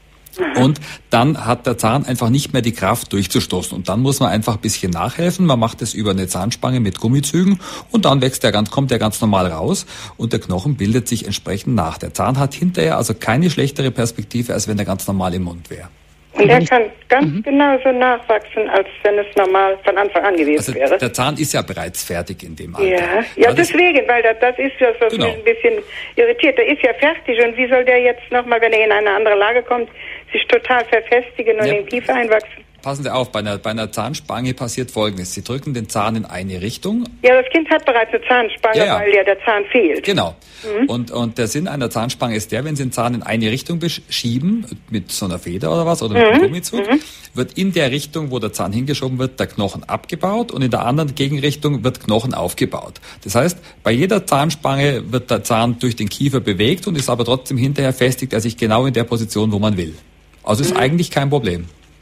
Und dann hat der Zahn einfach nicht mehr die Kraft durchzustoßen. Und dann muss man einfach ein bisschen nachhelfen. Man macht es über eine Zahnspange mit Gummizügen und dann wächst der ganz, kommt der ganz normal raus und der Knochen bildet sich entsprechend nach. Der Zahn hat hinterher also keine schlechtere Perspektive, als wenn er ganz normal im Mund wäre. Und der kann ganz mhm. genauso nachwachsen, als wenn es normal von Anfang an gewesen also wäre. Der Zahn ist ja bereits fertig in dem Alter. Ja, ja, deswegen, weil das, das ist ja so genau. ein bisschen irritiert. Der ist ja fertig und wie soll der jetzt nochmal, wenn er in eine andere Lage kommt, sich total verfestigen und ja. in den Kiefer einwachsen? Passen Sie auf, bei einer, bei einer Zahnspange passiert Folgendes. Sie drücken den Zahn in eine Richtung. Ja, das Kind hat bereits eine Zahnspange, ja, ja. weil ja der Zahn fehlt. Genau. Mhm. Und, und der Sinn einer Zahnspange ist der, wenn Sie den Zahn in eine Richtung schieben, mit so einer Feder oder was, oder mit mhm. einem Gummizug, mhm. wird in der Richtung, wo der Zahn hingeschoben wird, der Knochen abgebaut und in der anderen Gegenrichtung wird Knochen aufgebaut. Das heißt, bei jeder Zahnspange wird der Zahn durch den Kiefer bewegt und ist aber trotzdem hinterher festigt er sich genau in der Position, wo man will. Also ist mhm. eigentlich kein Problem.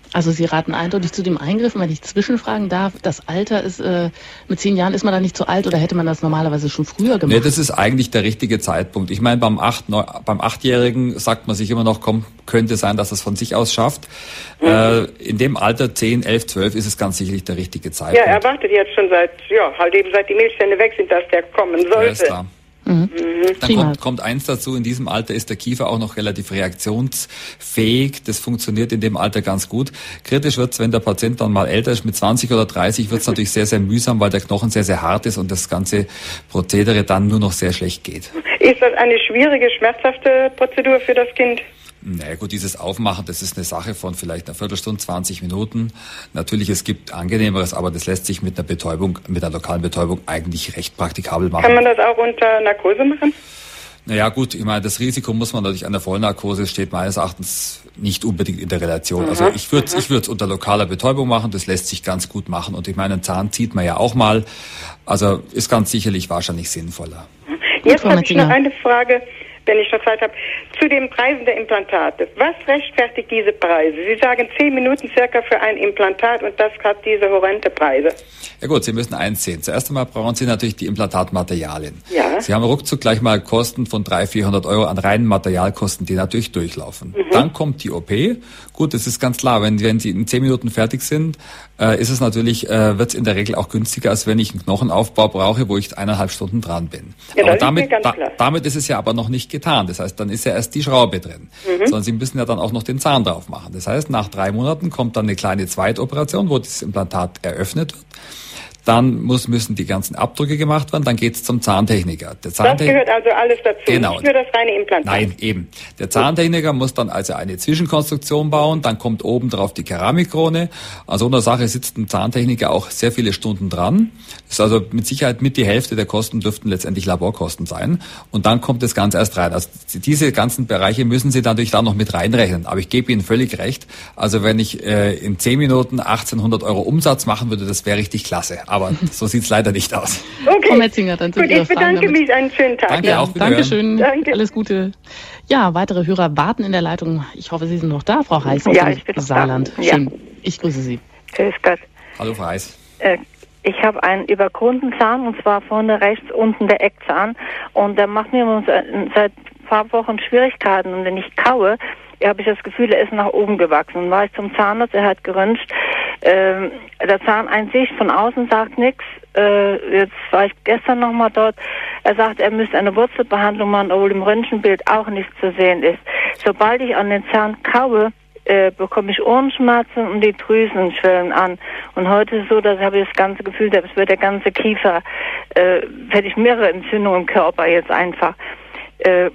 Also Sie raten eindeutig zu dem Eingriff, wenn ich zwischenfragen darf. Das Alter ist, äh, mit zehn Jahren ist man da nicht zu alt oder hätte man das normalerweise schon früher gemacht? Nee, das ist eigentlich der richtige Zeitpunkt. Ich meine, beim, Acht, neun, beim Achtjährigen sagt man sich immer noch, komm, könnte sein, dass es von sich aus schafft. Mhm. Äh, in dem Alter, zehn, elf, zwölf, ist es ganz sicherlich der richtige Zeitpunkt. Ja, er wartet jetzt schon seit, ja, halt eben seit die Milchzähne weg sind, dass der kommen sollte. Ja, ist klar. Mhm. Dann kommt, kommt eins dazu, in diesem Alter ist der Kiefer auch noch relativ reaktionsfähig. Das funktioniert in dem Alter ganz gut. Kritisch wird's, wenn der Patient dann mal älter ist, mit zwanzig oder dreißig, wird's natürlich sehr, sehr mühsam, weil der Knochen sehr, sehr hart ist und das ganze Prozedere dann nur noch sehr schlecht geht. Ist das eine schwierige, schmerzhafte Prozedur für das Kind? Na gut, dieses Aufmachen, das ist eine Sache von vielleicht einer Viertelstunde, zwanzig Minuten. Natürlich, es gibt Angenehmeres, aber das lässt sich mit einer Betäubung, mit einer lokalen Betäubung eigentlich recht praktikabel machen. Kann man das auch unter Narkose machen? Naja gut, ich meine, das Risiko muss man natürlich an der Vollnarkose steht meines Erachtens nicht unbedingt in der Relation. Mhm. Also ich würde es ich würde es unter lokaler Betäubung machen, das lässt sich ganz gut machen. Und ich meine, einen Zahn zieht man ja auch mal. Also ist ganz sicherlich wahrscheinlich sinnvoller. Jetzt habe ich noch eine Frage, wenn ich noch Zeit habe, zu den Preisen der Implantate. Was rechtfertigt diese Preise? Sie sagen zehn Minuten circa für ein Implantat und das hat diese horrende Preise. Ja gut, Sie müssen eins sehen. Zuerst einmal brauchen Sie natürlich die Implantatmaterialien. Ja. Sie haben ruckzuck gleich mal Kosten von dreihundert, vierhundert Euro an reinen Materialkosten, die natürlich durchlaufen. Mhm. Dann kommt die O P. Gut, das ist ganz klar, wenn, wenn Sie in zehn Minuten fertig sind, äh, ist es natürlich, äh, wird es in der Regel auch günstiger, als wenn ich einen Knochenaufbau brauche, wo ich eineinhalb Stunden dran bin. Ja, aber damit, da, damit ist es ja aber noch nicht getan. Das heißt, dann ist ja erst die Schraube drin. Mhm. Sondern Sie müssen ja dann auch noch den Zahn drauf machen. Das heißt, nach drei Monaten kommt dann eine kleine Zweitoperation, wo das Implantat eröffnet wird. Dann muss, müssen die ganzen Abdrücke gemacht werden, dann geht's zum Zahntechniker. Der Zahntechniker, das gehört also alles dazu, genau. Nicht nur das reine Implantat. Nein, eben. Der Zahntechniker muss dann also eine Zwischenkonstruktion bauen, dann kommt oben drauf die Keramikkrone. An so einer Sache sitzt ein Zahntechniker auch sehr viele Stunden dran. Das ist also mit Sicherheit mit die Hälfte der Kosten dürften letztendlich Laborkosten sein. Und dann kommt das Ganze erst rein. Also diese ganzen Bereiche müssen Sie natürlich dann noch mit reinrechnen. Aber ich gebe Ihnen völlig recht. Also wenn ich äh, in zehn Minuten achtzehnhundert Euro Umsatz machen würde, das wäre richtig klasse. Aber so sieht's leider nicht aus. Okay. Frau Metzinger, dann sind Gut, Ihre ich bedanke Fragen mich. Einen schönen Tag. Danke ja, auch. Dankeschön. Danke. Alles Gute. Ja, weitere Hörer warten in der Leitung. Ich hoffe, Sie sind noch da, Frau Heiß aus ja, dem ich bin Saarland. Da. Schön. Ja. Ich grüße Sie. Grüß Gott. Hallo, Frau Heiß. Äh, ich habe einen überkrunten Zahn und zwar vorne rechts unten der Eckzahn und der macht mir seit ein paar Wochen Schwierigkeiten und wenn ich kaue, habe ich das Gefühl, er ist nach oben gewachsen. Und war ich zum Zahnarzt, er hat geröntgt. Ähm, der Zahn an sich von außen sagt nichts. Äh, jetzt war ich gestern nochmal dort. Er sagt, er müsste eine Wurzelbehandlung machen, obwohl im Röntgenbild auch nichts zu sehen ist. Sobald ich an den Zahn kaue, äh, bekomme ich Ohrenschmerzen und die Drüsen schwellen an. Und heute ist es so, dass habe ich das ganze Gefühl, es wird der ganze Kiefer, äh, hätte ich mehrere Entzündungen im Körper jetzt einfach. Äh,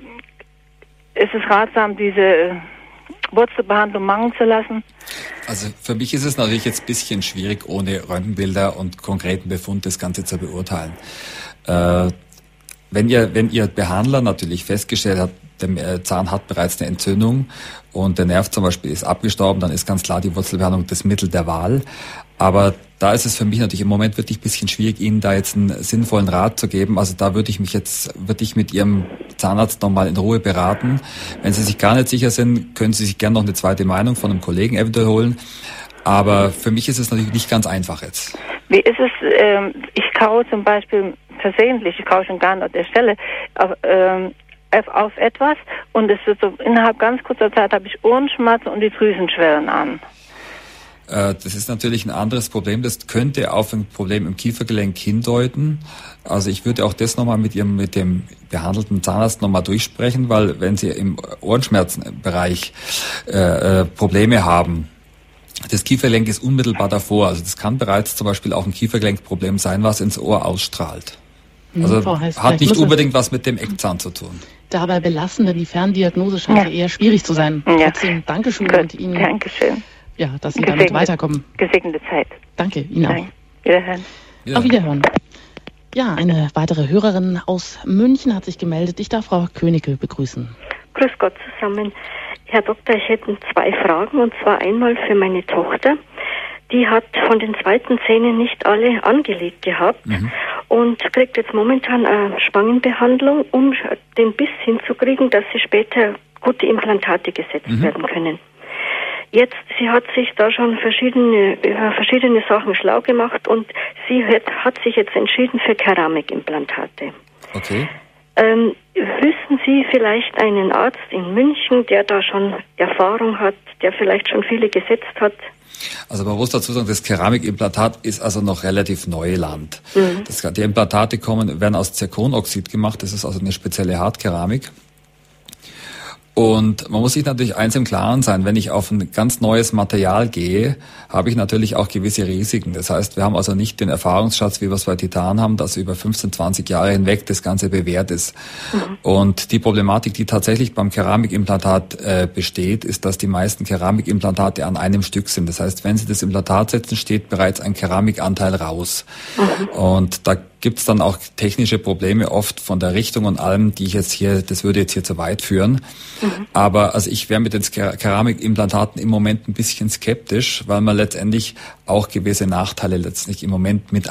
ist es ratsam, diese Wurzelbehandlung machen zu lassen? Also für mich ist es natürlich jetzt ein bisschen schwierig, ohne Röntgenbilder und konkreten Befund das Ganze zu beurteilen. Äh, wenn ihr, wenn ihr Behandler natürlich festgestellt habt, der Zahn hat bereits eine Entzündung und der Nerv zum Beispiel ist abgestorben, dann ist ganz klar die Wurzelbehandlung das Mittel der Wahl. Aber da ist es für mich natürlich im Moment wirklich ein bisschen schwierig, Ihnen da jetzt einen sinnvollen Rat zu geben. Also da würde ich mich jetzt, würde ich mit Ihrem Zahnarzt nochmal in Ruhe beraten. Wenn Sie sich gar nicht sicher sind, können Sie sich gerne noch eine zweite Meinung von einem Kollegen eventuell holen. Aber für mich ist es natürlich nicht ganz einfach jetzt. Wie ist es, ähm, ich kaue zum Beispiel versehentlich, ich kaue schon gar nicht auf der Stelle, auf, ähm, auf etwas und es wird so innerhalb ganz kurzer Zeit habe ich Ohrenschmerzen und die Drüsen schwellen an. Das ist natürlich ein anderes Problem. Das könnte auf ein Problem im Kiefergelenk hindeuten. Also ich würde auch das nochmal mit Ihrem, mit dem behandelten Zahnarzt nochmal durchsprechen, weil wenn Sie im Ohrenschmerzenbereich äh, äh, Probleme haben, das Kiefergelenk ist unmittelbar davor. Also das kann bereits zum Beispiel auch ein Kiefergelenkproblem sein, was ins Ohr ausstrahlt. Also Frau Heiß, hat nicht unbedingt was mit dem Eckzahn zu tun. Dabei belassen, denn die Ferndiagnose scheint ja eher schwierig zu sein. Ja. Trotzdem, Dankeschön Gut. und Ihnen. Dankeschön. Ja, dass Sie damit weiterkommen. Gesegnete Zeit. Danke, Ihnen auch. Wiederhören. Ja. Auf Wiederhören. Ja, eine weitere Hörerin aus München hat sich gemeldet. Ich darf Frau Königke begrüßen. Grüß Gott zusammen. Herr Doktor, ich hätte zwei Fragen, und zwar einmal für meine Tochter. Die hat von den zweiten Zähnen nicht alle angelegt gehabt mhm. und kriegt jetzt momentan eine Spangenbehandlung, um den Biss hinzukriegen, dass sie später gute Implantate gesetzt mhm. werden können. Jetzt, sie hat sich da schon verschiedene, über verschiedene Sachen schlau gemacht und sie hat, hat sich jetzt entschieden für Keramikimplantate. Okay. Ähm, wissen Sie vielleicht einen Arzt in München, der da schon Erfahrung hat, der vielleicht schon viele gesetzt hat? Also man muss dazu sagen, das Keramikimplantat ist also noch relativ Neuland. Mhm. Das, die Implantate kommen, werden aus Zirkonoxid gemacht, das ist also eine spezielle Hartkeramik. Und man muss sich natürlich eins im Klaren sein, wenn ich auf ein ganz neues Material gehe, habe ich natürlich auch gewisse Risiken. Das heißt, wir haben also nicht den Erfahrungsschatz, wie wir es bei Titan haben, dass über fünfzehn, zwanzig Jahre hinweg das Ganze bewährt ist. Mhm. Und die Problematik, die tatsächlich beim Keramikimplantat äh, besteht, ist, dass die meisten Keramikimplantate an einem Stück sind. Das heißt, wenn Sie das Implantat setzen, steht bereits ein Keramikanteil raus. Mhm. Und da gibt's dann auch technische Probleme oft von der Richtung und allem, die ich jetzt hier, das würde jetzt hier zu weit führen. Mhm. Aber also ich wäre mit den Keramikimplantaten im Moment ein bisschen skeptisch, weil man letztendlich auch gewisse Nachteile letztlich im Moment mit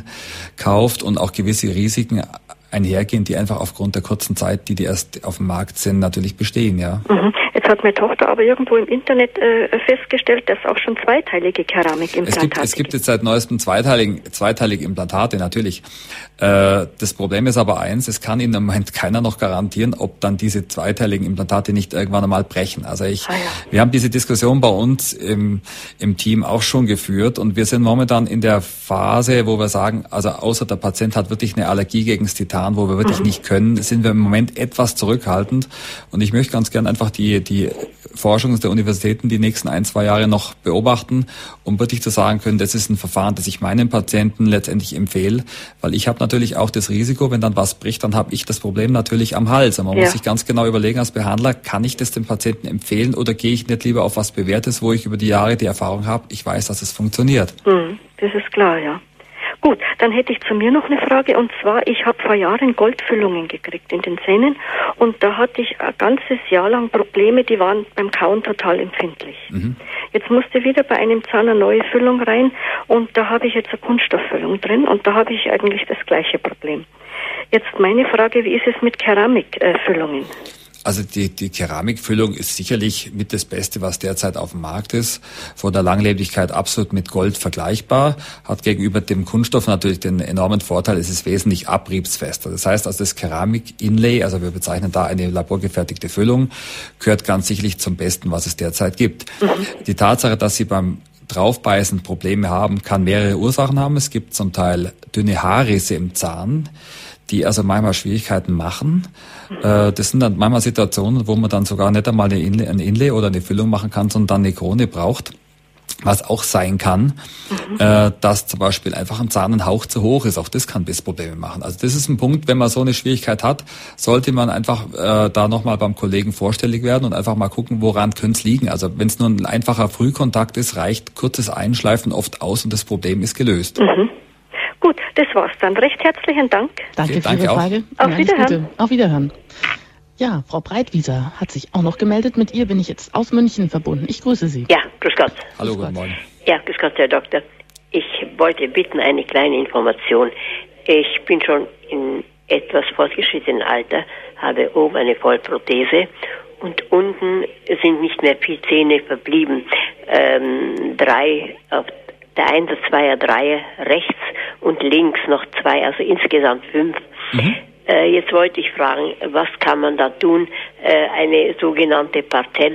einkauft und auch gewisse Risiken einhergehen, die einfach aufgrund der kurzen Zeit, die die erst auf dem Markt sind, natürlich bestehen, ja. Mhm. Jetzt hat meine Tochter aber irgendwo im Internet äh, festgestellt, dass auch schon zweiteilige Keramikimplantate es gibt. Es gibt jetzt seit neuestem zweiteilige, zweiteilige Implantate, natürlich. Äh, das Problem ist aber eins, es kann Ihnen im Moment keiner noch garantieren, ob dann diese zweiteiligen Implantate nicht irgendwann einmal brechen. Also ich, ah, ja. wir haben diese Diskussion bei uns im, im Team auch schon geführt und wir sind momentan in der Phase, wo wir sagen, also außer der Patient hat wirklich eine Allergie gegen das Titan, wo wir wirklich mhm. nicht können, sind wir im Moment etwas zurückhaltend. Und ich möchte ganz gern einfach die, die Forschung der Universitäten die nächsten ein, zwei Jahre noch beobachten, um wirklich zu sagen können, das ist ein Verfahren, das ich meinen Patienten letztendlich empfehle, weil ich habe natürlich auch das Risiko, wenn dann was bricht, dann habe ich das Problem natürlich am Hals. Und man ja. muss sich ganz genau überlegen als Behandler, kann ich das dem Patienten empfehlen oder gehe ich nicht lieber auf was Bewährtes, wo ich über die Jahre die Erfahrung habe, ich weiß, dass es funktioniert. Mhm, das ist klar, ja. Gut, dann hätte ich zu mir noch eine Frage und zwar, ich habe vor Jahren Goldfüllungen gekriegt in den Zähnen und da hatte ich ein ganzes Jahr lang Probleme, die waren beim Kauen total empfindlich. Mhm. Jetzt musste wieder bei einem Zahn eine neue Füllung rein und da habe ich jetzt eine Kunststofffüllung drin und da habe ich eigentlich das gleiche Problem. Jetzt meine Frage, wie ist es mit Keramikfüllungen? Also die, die Keramikfüllung ist sicherlich mit das Beste, was derzeit auf dem Markt ist. Von der Langlebigkeit absolut mit Gold vergleichbar. Hat gegenüber dem Kunststoff natürlich den enormen Vorteil, es ist wesentlich abriebsfester. Das heißt also das Keramik-Inlay, also wir bezeichnen da eine laborgefertigte Füllung, gehört ganz sicherlich zum Besten, was es derzeit gibt. Mhm. Die Tatsache, dass Sie beim Draufbeißen Probleme haben, kann mehrere Ursachen haben. Es gibt zum Teil dünne Haarrisse im Zahn, die also manchmal Schwierigkeiten machen. Äh, das sind dann manchmal Situationen, wo man dann sogar nicht einmal eine Inlay, eine Inlay oder eine Füllung machen kann, sondern dann eine Krone braucht. Was auch sein kann, mhm. äh, dass zum Beispiel einfach ein Zahn ein Hauch zu hoch ist. Auch das kann Bissprobleme machen. Also das ist ein Punkt, wenn man so eine Schwierigkeit hat, sollte man einfach äh, da nochmal beim Kollegen vorstellig werden und einfach mal gucken, woran könnte es liegen. Also wenn es nur ein einfacher Frühkontakt ist, reicht kurzes Einschleifen oft aus und das Problem ist gelöst. Mhm. Gut, das war's dann. Recht herzlichen Dank. Danke für Ihre Frage. Auf Wiederhören. Auf Wiederhören. Ja, Frau Breitwieser hat sich auch noch gemeldet. Mit ihr bin ich jetzt aus München verbunden. Ich grüße Sie. Ja, grüß Gott. Hallo, guten Morgen. Ja, grüß Gott, Herr Doktor. Ich wollte bitten, eine kleine Information. Ich bin schon in etwas fortgeschrittenen Alter, habe oben eine Vollprothese und unten sind nicht mehr viele Zähne verblieben. Ähm, drei auf der Einser, Zweier, Dreier rechts und links noch zwei, also insgesamt fünf. Mhm. Äh, jetzt wollte ich fragen, was kann man da tun? Äh, eine sogenannte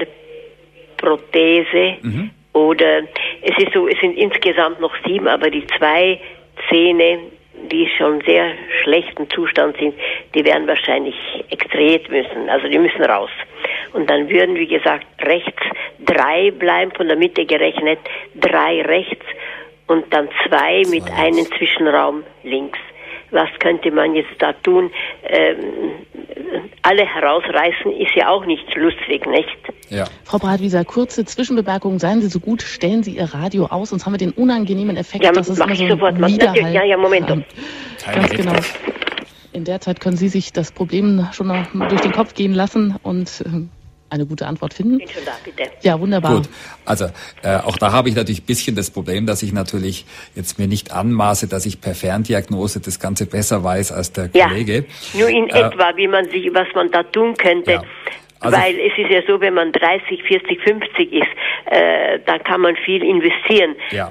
Partellprothese mhm. oder es ist so, es sind insgesamt noch sieben, aber die zwei Zähne, die schon sehr schlechten Zustand sind, die werden wahrscheinlich extrahiert müssen, also die müssen raus. Und dann würden, wie gesagt, rechts drei bleiben, von der Mitte gerechnet, drei rechts und dann zwei mit zwei einem Zwischenraum links. Was könnte man jetzt da tun? Ähm, alle herausreißen ist ja auch nicht lustig, nicht? Ja. Frau Breitwieser, kurze Zwischenbemerkung. Seien Sie so gut, stellen Sie Ihr Radio aus, sonst haben wir den unangenehmen Effekt, ja, dass es immer so ein sofort. Widerhall. Ja, ja, Moment. Ähm, ganz genau. In der Zeit können Sie sich das Problem schon noch durch den Kopf gehen lassen und ähm, eine gute Antwort finden. Bin schon da, bitte. Ja, wunderbar. Gut, also äh, auch da habe ich natürlich ein bisschen das Problem, dass ich natürlich jetzt mir nicht anmaße, dass ich per Ferndiagnose das Ganze besser weiß als der ja, Kollege. Nur in äh, etwa, wie man sich, was man da tun könnte. Ja. Also weil es ist ja so, wenn man dreißig, vierzig, fünfzig ist, äh, dann kann man viel investieren. Ja.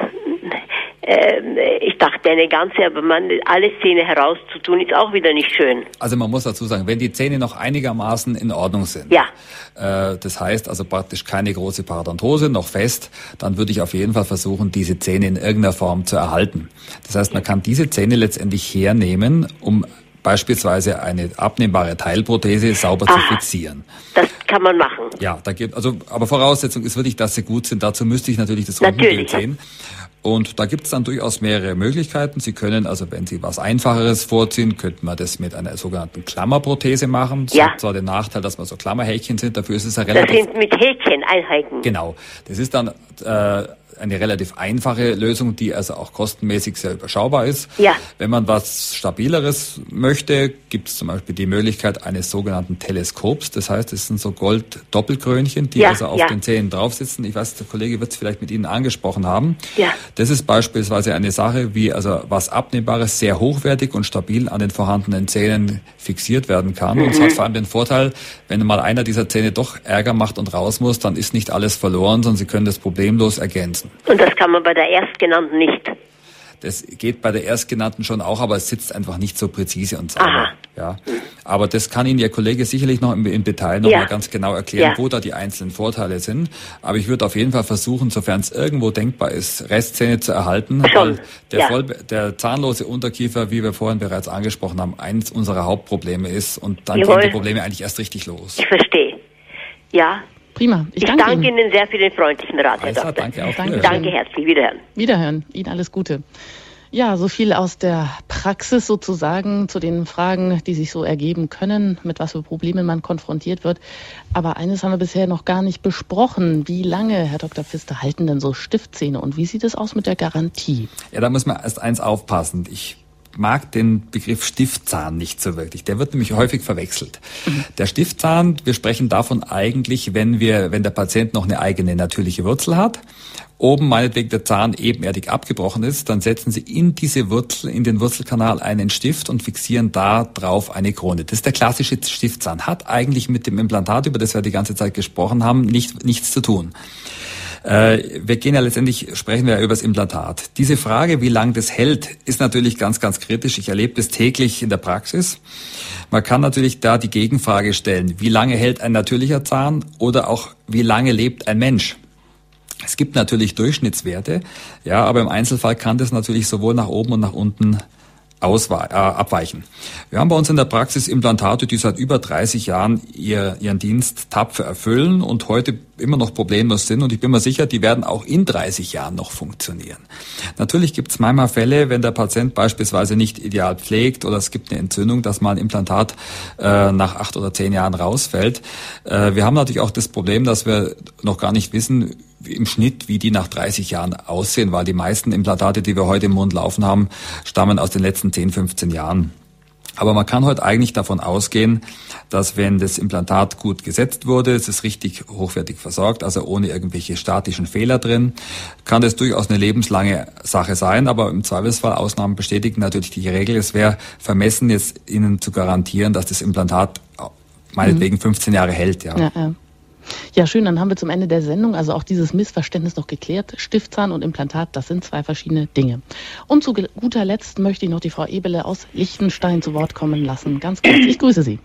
Äh, ich dachte eine ganze, aber man, alle Zähne herauszutun, ist auch wieder nicht schön. Also man muss dazu sagen, wenn die Zähne noch einigermaßen in Ordnung sind, ja. äh, das heißt also praktisch keine große Parodontose, noch fest, dann würde ich auf jeden Fall versuchen, diese Zähne in irgendeiner Form zu erhalten. Das heißt, man kann diese Zähne letztendlich hernehmen, um beispielsweise eine abnehmbare Teilprothese sauber ah, zu fixieren. Das kann man machen. Ja, da gibt also, aber Voraussetzung ist wirklich, dass sie gut sind. Dazu müsste ich natürlich das Röntgenbild sehen. Und da gibt es dann durchaus mehrere Möglichkeiten. Sie können also, wenn Sie was Einfacheres vorziehen, könnte man das mit einer sogenannten Klammerprothese machen. Das ja. hat zwar den Nachteil, dass man so Klammerhäkchen sind, dafür ist es ja relativ... Das sind mit Häkchen Einheiten. Genau. Das ist dann äh, eine relativ einfache Lösung, die also auch kostenmäßig sehr überschaubar ist. Ja. Wenn man was Stabileres möchte, gibt es zum Beispiel die Möglichkeit eines sogenannten Teleskops. Das heißt, es sind so Gold-Doppelkrönchen, die ja, also auf ja. den Zähnen drauf sitzen. Ich weiß, der Kollege wird es vielleicht mit Ihnen angesprochen haben. Ja. Das ist beispielsweise eine Sache, wie also was Abnehmbares sehr hochwertig und stabil an den vorhandenen Zähnen fixiert werden kann. Mhm. Und es hat vor allem den Vorteil, wenn mal einer dieser Zähne doch Ärger macht und raus muss, dann ist nicht alles verloren, sondern Sie können das problemlos ergänzen. Und das kann man bei der Erstgenannten nicht? Das geht bei der Erstgenannten schon auch, aber es sitzt einfach nicht so präzise und sauber. Aha. Ja. Aber das kann Ihnen Ihr Kollege sicherlich noch im, im Detail noch ja. mal ganz genau erklären, ja. wo da die einzelnen Vorteile sind. Aber ich würde auf jeden Fall versuchen, sofern es irgendwo denkbar ist, Restzähne zu erhalten. Schon. Weil der, ja. voll, der zahnlose Unterkiefer, wie wir vorhin bereits angesprochen haben, eins unserer Hauptprobleme ist. Und dann Jawohl. gehen die Probleme eigentlich erst richtig los. Ich verstehe. Ja. Prima. Ich, ich danke, danke Ihnen. Ihnen sehr für den freundlichen Rat, Herr also, Doktor. Danke auch. Danke, danke herzlich. Wiederhören. Wiederhören. Ihnen alles Gute. Ja, so viel aus der Praxis sozusagen zu den Fragen, die sich so ergeben können, mit was für Problemen man konfrontiert wird. Aber eines haben wir bisher noch gar nicht besprochen. Wie lange, Herr Doktor Pfister, halten denn so Stiftzähne und wie sieht es aus mit der Garantie? Ja, da muss man erst eins aufpassen. Ich mag den Begriff Stiftzahn nicht so wirklich. Der wird nämlich häufig verwechselt. Mhm. Der Stiftzahn, wir sprechen davon eigentlich, wenn wir, wenn der Patient noch eine eigene natürliche Wurzel hat, oben meinetwegen der Zahn ebenerdig abgebrochen ist, dann setzen Sie in diese Wurzel, in den Wurzelkanal einen Stift und fixieren da drauf eine Krone. Das ist der klassische Stiftzahn. Hat eigentlich mit dem Implantat, über das wir die ganze Zeit gesprochen haben, nicht, nichts zu tun. Äh, wir gehen ja letztendlich, sprechen wir ja über das Implantat. Diese Frage, wie lang das hält, ist natürlich ganz, ganz kritisch. Ich erlebe das täglich in der Praxis. Man kann natürlich da die Gegenfrage stellen, wie lange hält ein natürlicher Zahn oder auch wie lange lebt ein Mensch? Es gibt natürlich Durchschnittswerte, ja, aber im Einzelfall kann das natürlich sowohl nach oben und nach unten auswe- äh, abweichen. Wir haben bei uns in der Praxis Implantate, die seit über dreißig Jahren ihr, ihren Dienst tapfer erfüllen und heute immer noch problemlos sind. Und ich bin mir sicher, die werden auch in dreißig Jahren noch funktionieren. Natürlich gibt es manchmal Fälle, wenn der Patient beispielsweise nicht ideal pflegt oder es gibt eine Entzündung, dass mal ein Implantat äh, nach acht oder zehn Jahren rausfällt. Äh, wir haben natürlich auch das Problem, dass wir noch gar nicht wissen, im Schnitt, wie die nach dreißig Jahren aussehen, weil die meisten Implantate, die wir heute im Mund laufen haben, stammen aus den letzten zehn, fünfzehn Jahren. Aber man kann heute eigentlich davon ausgehen, dass wenn das Implantat gut gesetzt wurde, es ist richtig hochwertig versorgt, also ohne irgendwelche statischen Fehler drin, kann das durchaus eine lebenslange Sache sein, aber im Zweifelsfall Ausnahmen bestätigen natürlich die Regel. Es wäre vermessen, jetzt Ihnen zu garantieren, dass das Implantat meinetwegen fünfzehn Jahre hält. Ja. Ja, ja. Ja, schön, dann haben wir zum Ende der Sendung also auch dieses Missverständnis noch geklärt. Stiftzahn und Implantat, das sind zwei verschiedene Dinge. Und zu guter Letzt möchte ich noch die Frau Eberle aus Liechtenstein zu Wort kommen lassen. Ganz kurz, ich grüße Sie.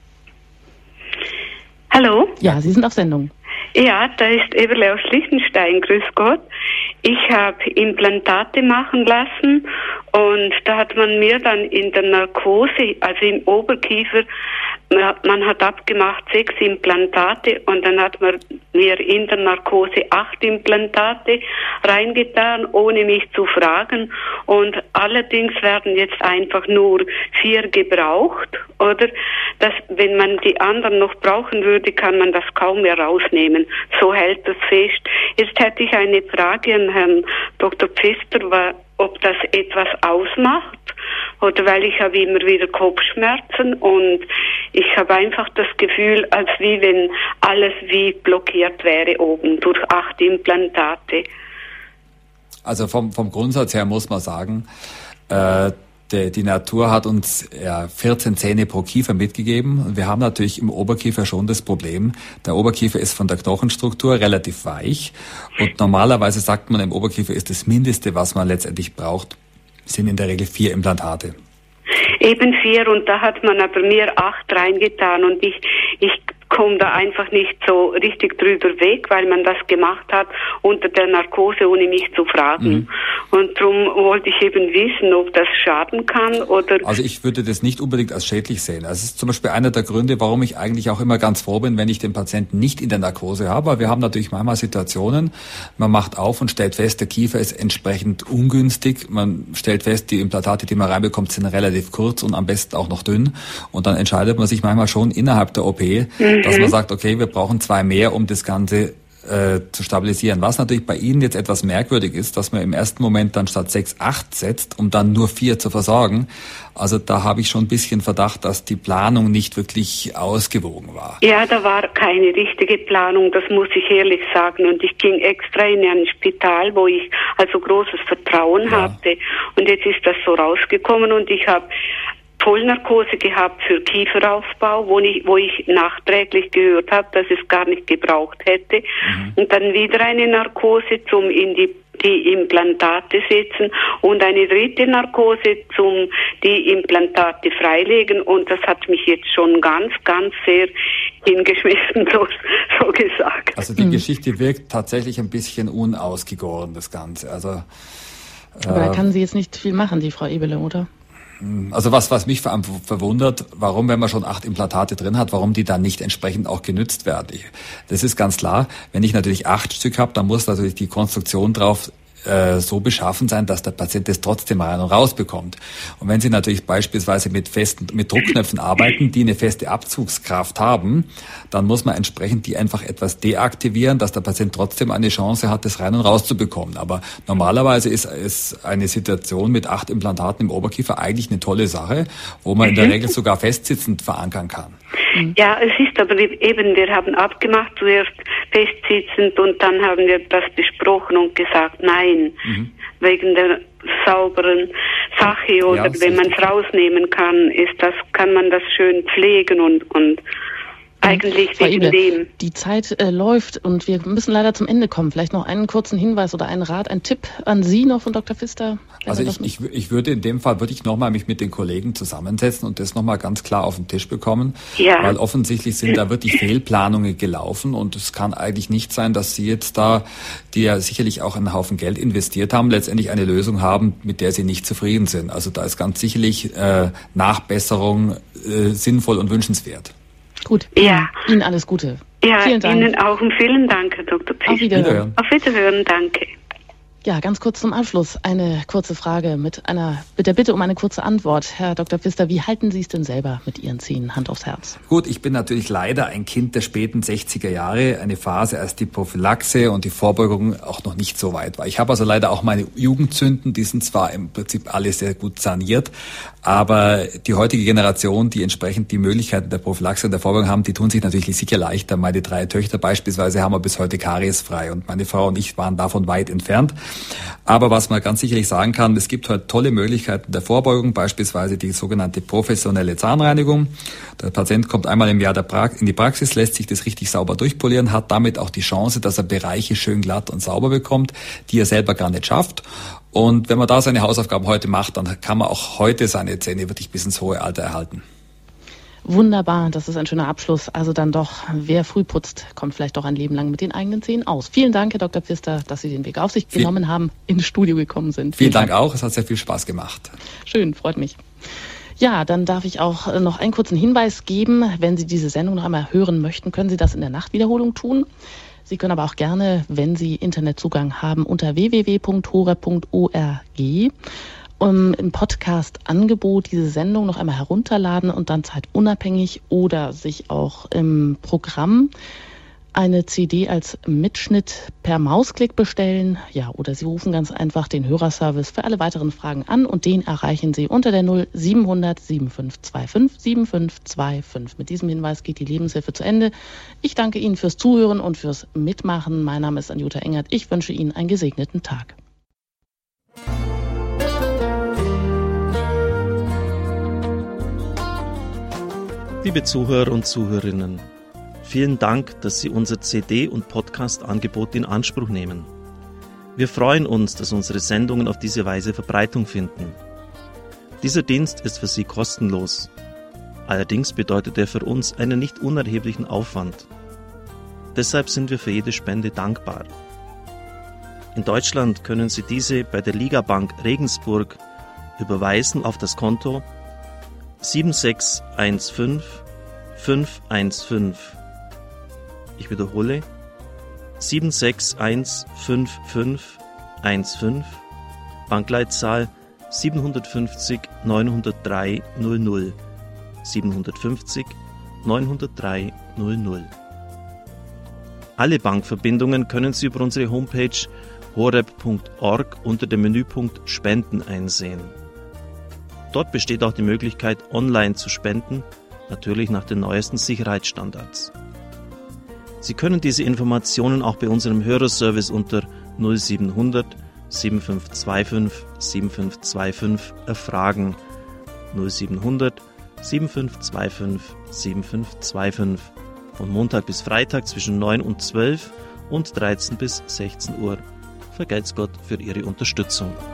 Hallo? Ja, Sie sind auf Sendung. Ja, da ist Eberle aus Liechtenstein, grüß Gott. Ich habe Implantate machen lassen und da hat man mir dann in der Narkose, also im Oberkiefer, man hat abgemacht sechs Implantate und dann hat man mir in der Narkose acht Implantate reingetan, ohne mich zu fragen. Und allerdings werden jetzt einfach nur vier gebraucht, oder? Das, wenn man die anderen noch brauchen würde, kann man das kaum mehr rausnehmen. So hält das fest. Jetzt hätte ich eine Frage an Herrn Doktor Pfister, ob das etwas ausmacht, oder weil ich habe immer wieder Kopfschmerzen und ich habe einfach das Gefühl, als wie wenn alles wie blockiert wäre oben durch acht Implantate. Also vom, vom Grundsatz her muss man sagen, äh, Die, die Natur hat uns ja, vierzehn Zähne pro Kiefer mitgegeben. Und wir haben natürlich im Oberkiefer schon das Problem, der Oberkiefer ist von der Knochenstruktur relativ weich. Und normalerweise sagt man, im Oberkiefer ist das Mindeste, was man letztendlich braucht, sind in der Regel vier Implantate. Eben vier, und da hat man aber mir acht reingetan, und ich, ich komme da einfach nicht so richtig drüber weg, weil man das gemacht hat unter der Narkose, ohne mich zu fragen. Mhm. Und darum wollte ich eben wissen, ob das schaden kann oder... Also ich würde das nicht unbedingt als schädlich sehen. Das ist zum Beispiel einer der Gründe, warum ich eigentlich auch immer ganz froh bin, wenn ich den Patienten nicht in der Narkose habe. Weil wir haben natürlich manchmal Situationen, man macht auf und stellt fest, der Kiefer ist entsprechend ungünstig. Man stellt fest, die Implantate, die man reinbekommt, sind relativ kurz und am besten auch noch dünn. Und dann entscheidet man sich manchmal schon innerhalb der O P, mhm. dass man sagt, okay, wir brauchen zwei mehr, um das Ganze äh, zu stabilisieren. Was natürlich bei Ihnen jetzt etwas merkwürdig ist, dass man im ersten Moment dann statt sechs, acht setzt, um dann nur vier zu versorgen. Also da habe ich schon ein bisschen Verdacht, dass die Planung nicht wirklich ausgewogen war. Ja, da war keine richtige Planung, das muss ich ehrlich sagen. Und ich ging extra in ein Spital, wo ich also großes Vertrauen ja. hatte. Und jetzt ist das so rausgekommen, und ich habe Vollnarkose gehabt für Kieferaufbau, wo ich, wo ich nachträglich gehört habe, dass es gar nicht gebraucht hätte. Mhm. Und dann wieder eine Narkose zum in die, die Implantate setzen und eine dritte Narkose zum die Implantate freilegen. Und das hat mich jetzt schon ganz, ganz sehr hingeschmissen, so, so gesagt. Also die mhm. Geschichte wirkt tatsächlich ein bisschen unausgegoren, das Ganze. Also, Aber äh, da kann sie jetzt nicht viel machen, die Frau Eberle, oder? Also was, was mich verwundert, warum, wenn man schon acht Implantate drin hat, warum die dann nicht entsprechend auch genützt werden. Ich, das ist ganz klar. Wenn ich natürlich acht Stück habe, dann muss natürlich die Konstruktion drauf äh, so beschaffen sein, dass der Patient das trotzdem rein und raus bekommt. Und wenn Sie natürlich beispielsweise mit festen, mit Druckknöpfen arbeiten, die eine feste Abzugskraft haben, dann muss man entsprechend die einfach etwas deaktivieren, dass der Patient trotzdem eine Chance hat, das rein und raus zu bekommen. Aber normalerweise ist, ist eine Situation mit acht Implantaten im Oberkiefer eigentlich eine tolle Sache, wo man in der Regel sogar festsitzend verankern kann. Ja, es ist aber eben, wir haben abgemacht, zuerst festsitzend, und dann haben wir das besprochen und gesagt, nein, mhm. wegen der sauberen Sache, oder ja, wenn man es rausnehmen kann, ist das, kann man das schön pflegen und, und eigentlich Frau wegen dem. Die Zeit äh, läuft, und wir müssen leider zum Ende kommen. Vielleicht noch einen kurzen Hinweis oder einen Rat, einen Tipp an Sie noch von Doktor Pfister. Also ich, ich, ich würde in dem Fall, würde ich nochmal mich mit den Kollegen zusammensetzen und das nochmal ganz klar auf den Tisch bekommen. Ja. Weil offensichtlich sind da wirklich Fehlplanungen gelaufen, und es kann eigentlich nicht sein, dass Sie jetzt da, die ja sicherlich auch einen Haufen Geld investiert haben, letztendlich eine Lösung haben, mit der Sie nicht zufrieden sind. Also da ist ganz sicherlich äh, Nachbesserung äh, sinnvoll und wünschenswert. Gut. Ja. Ihnen alles Gute. Ja, vielen Dank. Ihnen auch, und vielen Dank, Herr Doktor Pfister. Auf Wiederhören. Auf Wiederhören, danke. Ja, ganz kurz zum Abschluss eine kurze Frage mit einer mit der Bitte um eine kurze Antwort. Herr Doktor Pfister, wie halten Sie es denn selber mit Ihren Zähnen? Hand aufs Herz. Gut, ich bin natürlich leider ein Kind der späten sechziger Jahre, eine Phase, als die Prophylaxe und die Vorbeugung auch noch nicht so weit war. Ich habe also leider auch meine Jugendzünden, die sind zwar im Prinzip alle sehr gut saniert, aber die heutige Generation, die entsprechend die Möglichkeiten der Prophylaxe und der Vorbeugung haben, die tun sich natürlich sicher leichter. Meine drei Töchter beispielsweise haben wir bis heute kariesfrei, und meine Frau und ich waren davon weit entfernt. Aber was man ganz sicherlich sagen kann, es gibt heute tolle Möglichkeiten der Vorbeugung, beispielsweise die sogenannte professionelle Zahnreinigung. Der Patient kommt einmal im Jahr der pra- in die Praxis, lässt sich das richtig sauber durchpolieren, hat damit auch die Chance, dass er Bereiche schön glatt und sauber bekommt, die er selber gar nicht schafft. Und wenn man da seine Hausaufgaben heute macht, dann kann man auch heute seine Zähne wirklich bis ins hohe Alter erhalten. Wunderbar, das ist ein schöner Abschluss. Also dann doch, wer früh putzt, kommt vielleicht doch ein Leben lang mit den eigenen Zähnen aus. Vielen Dank, Herr Doktor Pfister, dass Sie den Weg auf sich genommen haben, ins Studio gekommen sind. Vielen, Vielen Dank auch, es hat sehr viel Spaß gemacht. Schön, freut mich. Ja, dann darf ich auch noch einen kurzen Hinweis geben. Wenn Sie diese Sendung noch einmal hören möchten, können Sie das in der Nachtwiederholung tun. Sie können aber auch gerne, wenn Sie Internetzugang haben, unter w w w punkt horeb punkt org um im Podcast-Angebot diese Sendung noch einmal herunterladen und dann zeitunabhängig oder sich auch im Programm eine C D als Mitschnitt per Mausklick bestellen. Ja, oder Sie rufen ganz einfach den Hörerservice für alle weiteren Fragen an, und den erreichen Sie unter der null siebenhundert siebenundfünfzig fünfundzwanzig siebenundfünfzig. Mit diesem Hinweis geht die Lebenshilfe zu Ende. Ich danke Ihnen fürs Zuhören und fürs Mitmachen. Mein Name ist Anjuta Engert. Ich wünsche Ihnen einen gesegneten Tag. Liebe Zuhörer und Zuhörerinnen, vielen Dank, dass Sie unser C D- und Podcast-Angebot in Anspruch nehmen. Wir freuen uns, dass unsere Sendungen auf diese Weise Verbreitung finden. Dieser Dienst ist für Sie kostenlos. Allerdings bedeutet er für uns einen nicht unerheblichen Aufwand. Deshalb sind wir für jede Spende dankbar. In Deutschland können Sie diese bei der Ligabank Regensburg überweisen auf das Konto sieben sechs eins fünf fünf eins fünf. Ich wiederhole sieben sechs eins fünf fünf eins fünf, Bankleitzahl sieben fünf null neun null drei null null, sieben fünf null neun null drei null null. Alle Bankverbindungen können Sie über unsere Homepage horeb punkt org unter dem Menüpunkt Spenden einsehen. Dort besteht auch die Möglichkeit, online zu spenden, natürlich nach den neuesten Sicherheitsstandards. Sie können diese Informationen auch bei unserem Hörerservice unter null sieben hundert sieben fünf zwei fünf sieben fünf zwei fünf erfragen. null sieben hundert sieben fünf zwei fünf sieben fünf zwei fünf. Von Montag bis Freitag zwischen neun und zwölf und dreizehn bis sechzehn Uhr. Vergelt's Gott für Ihre Unterstützung.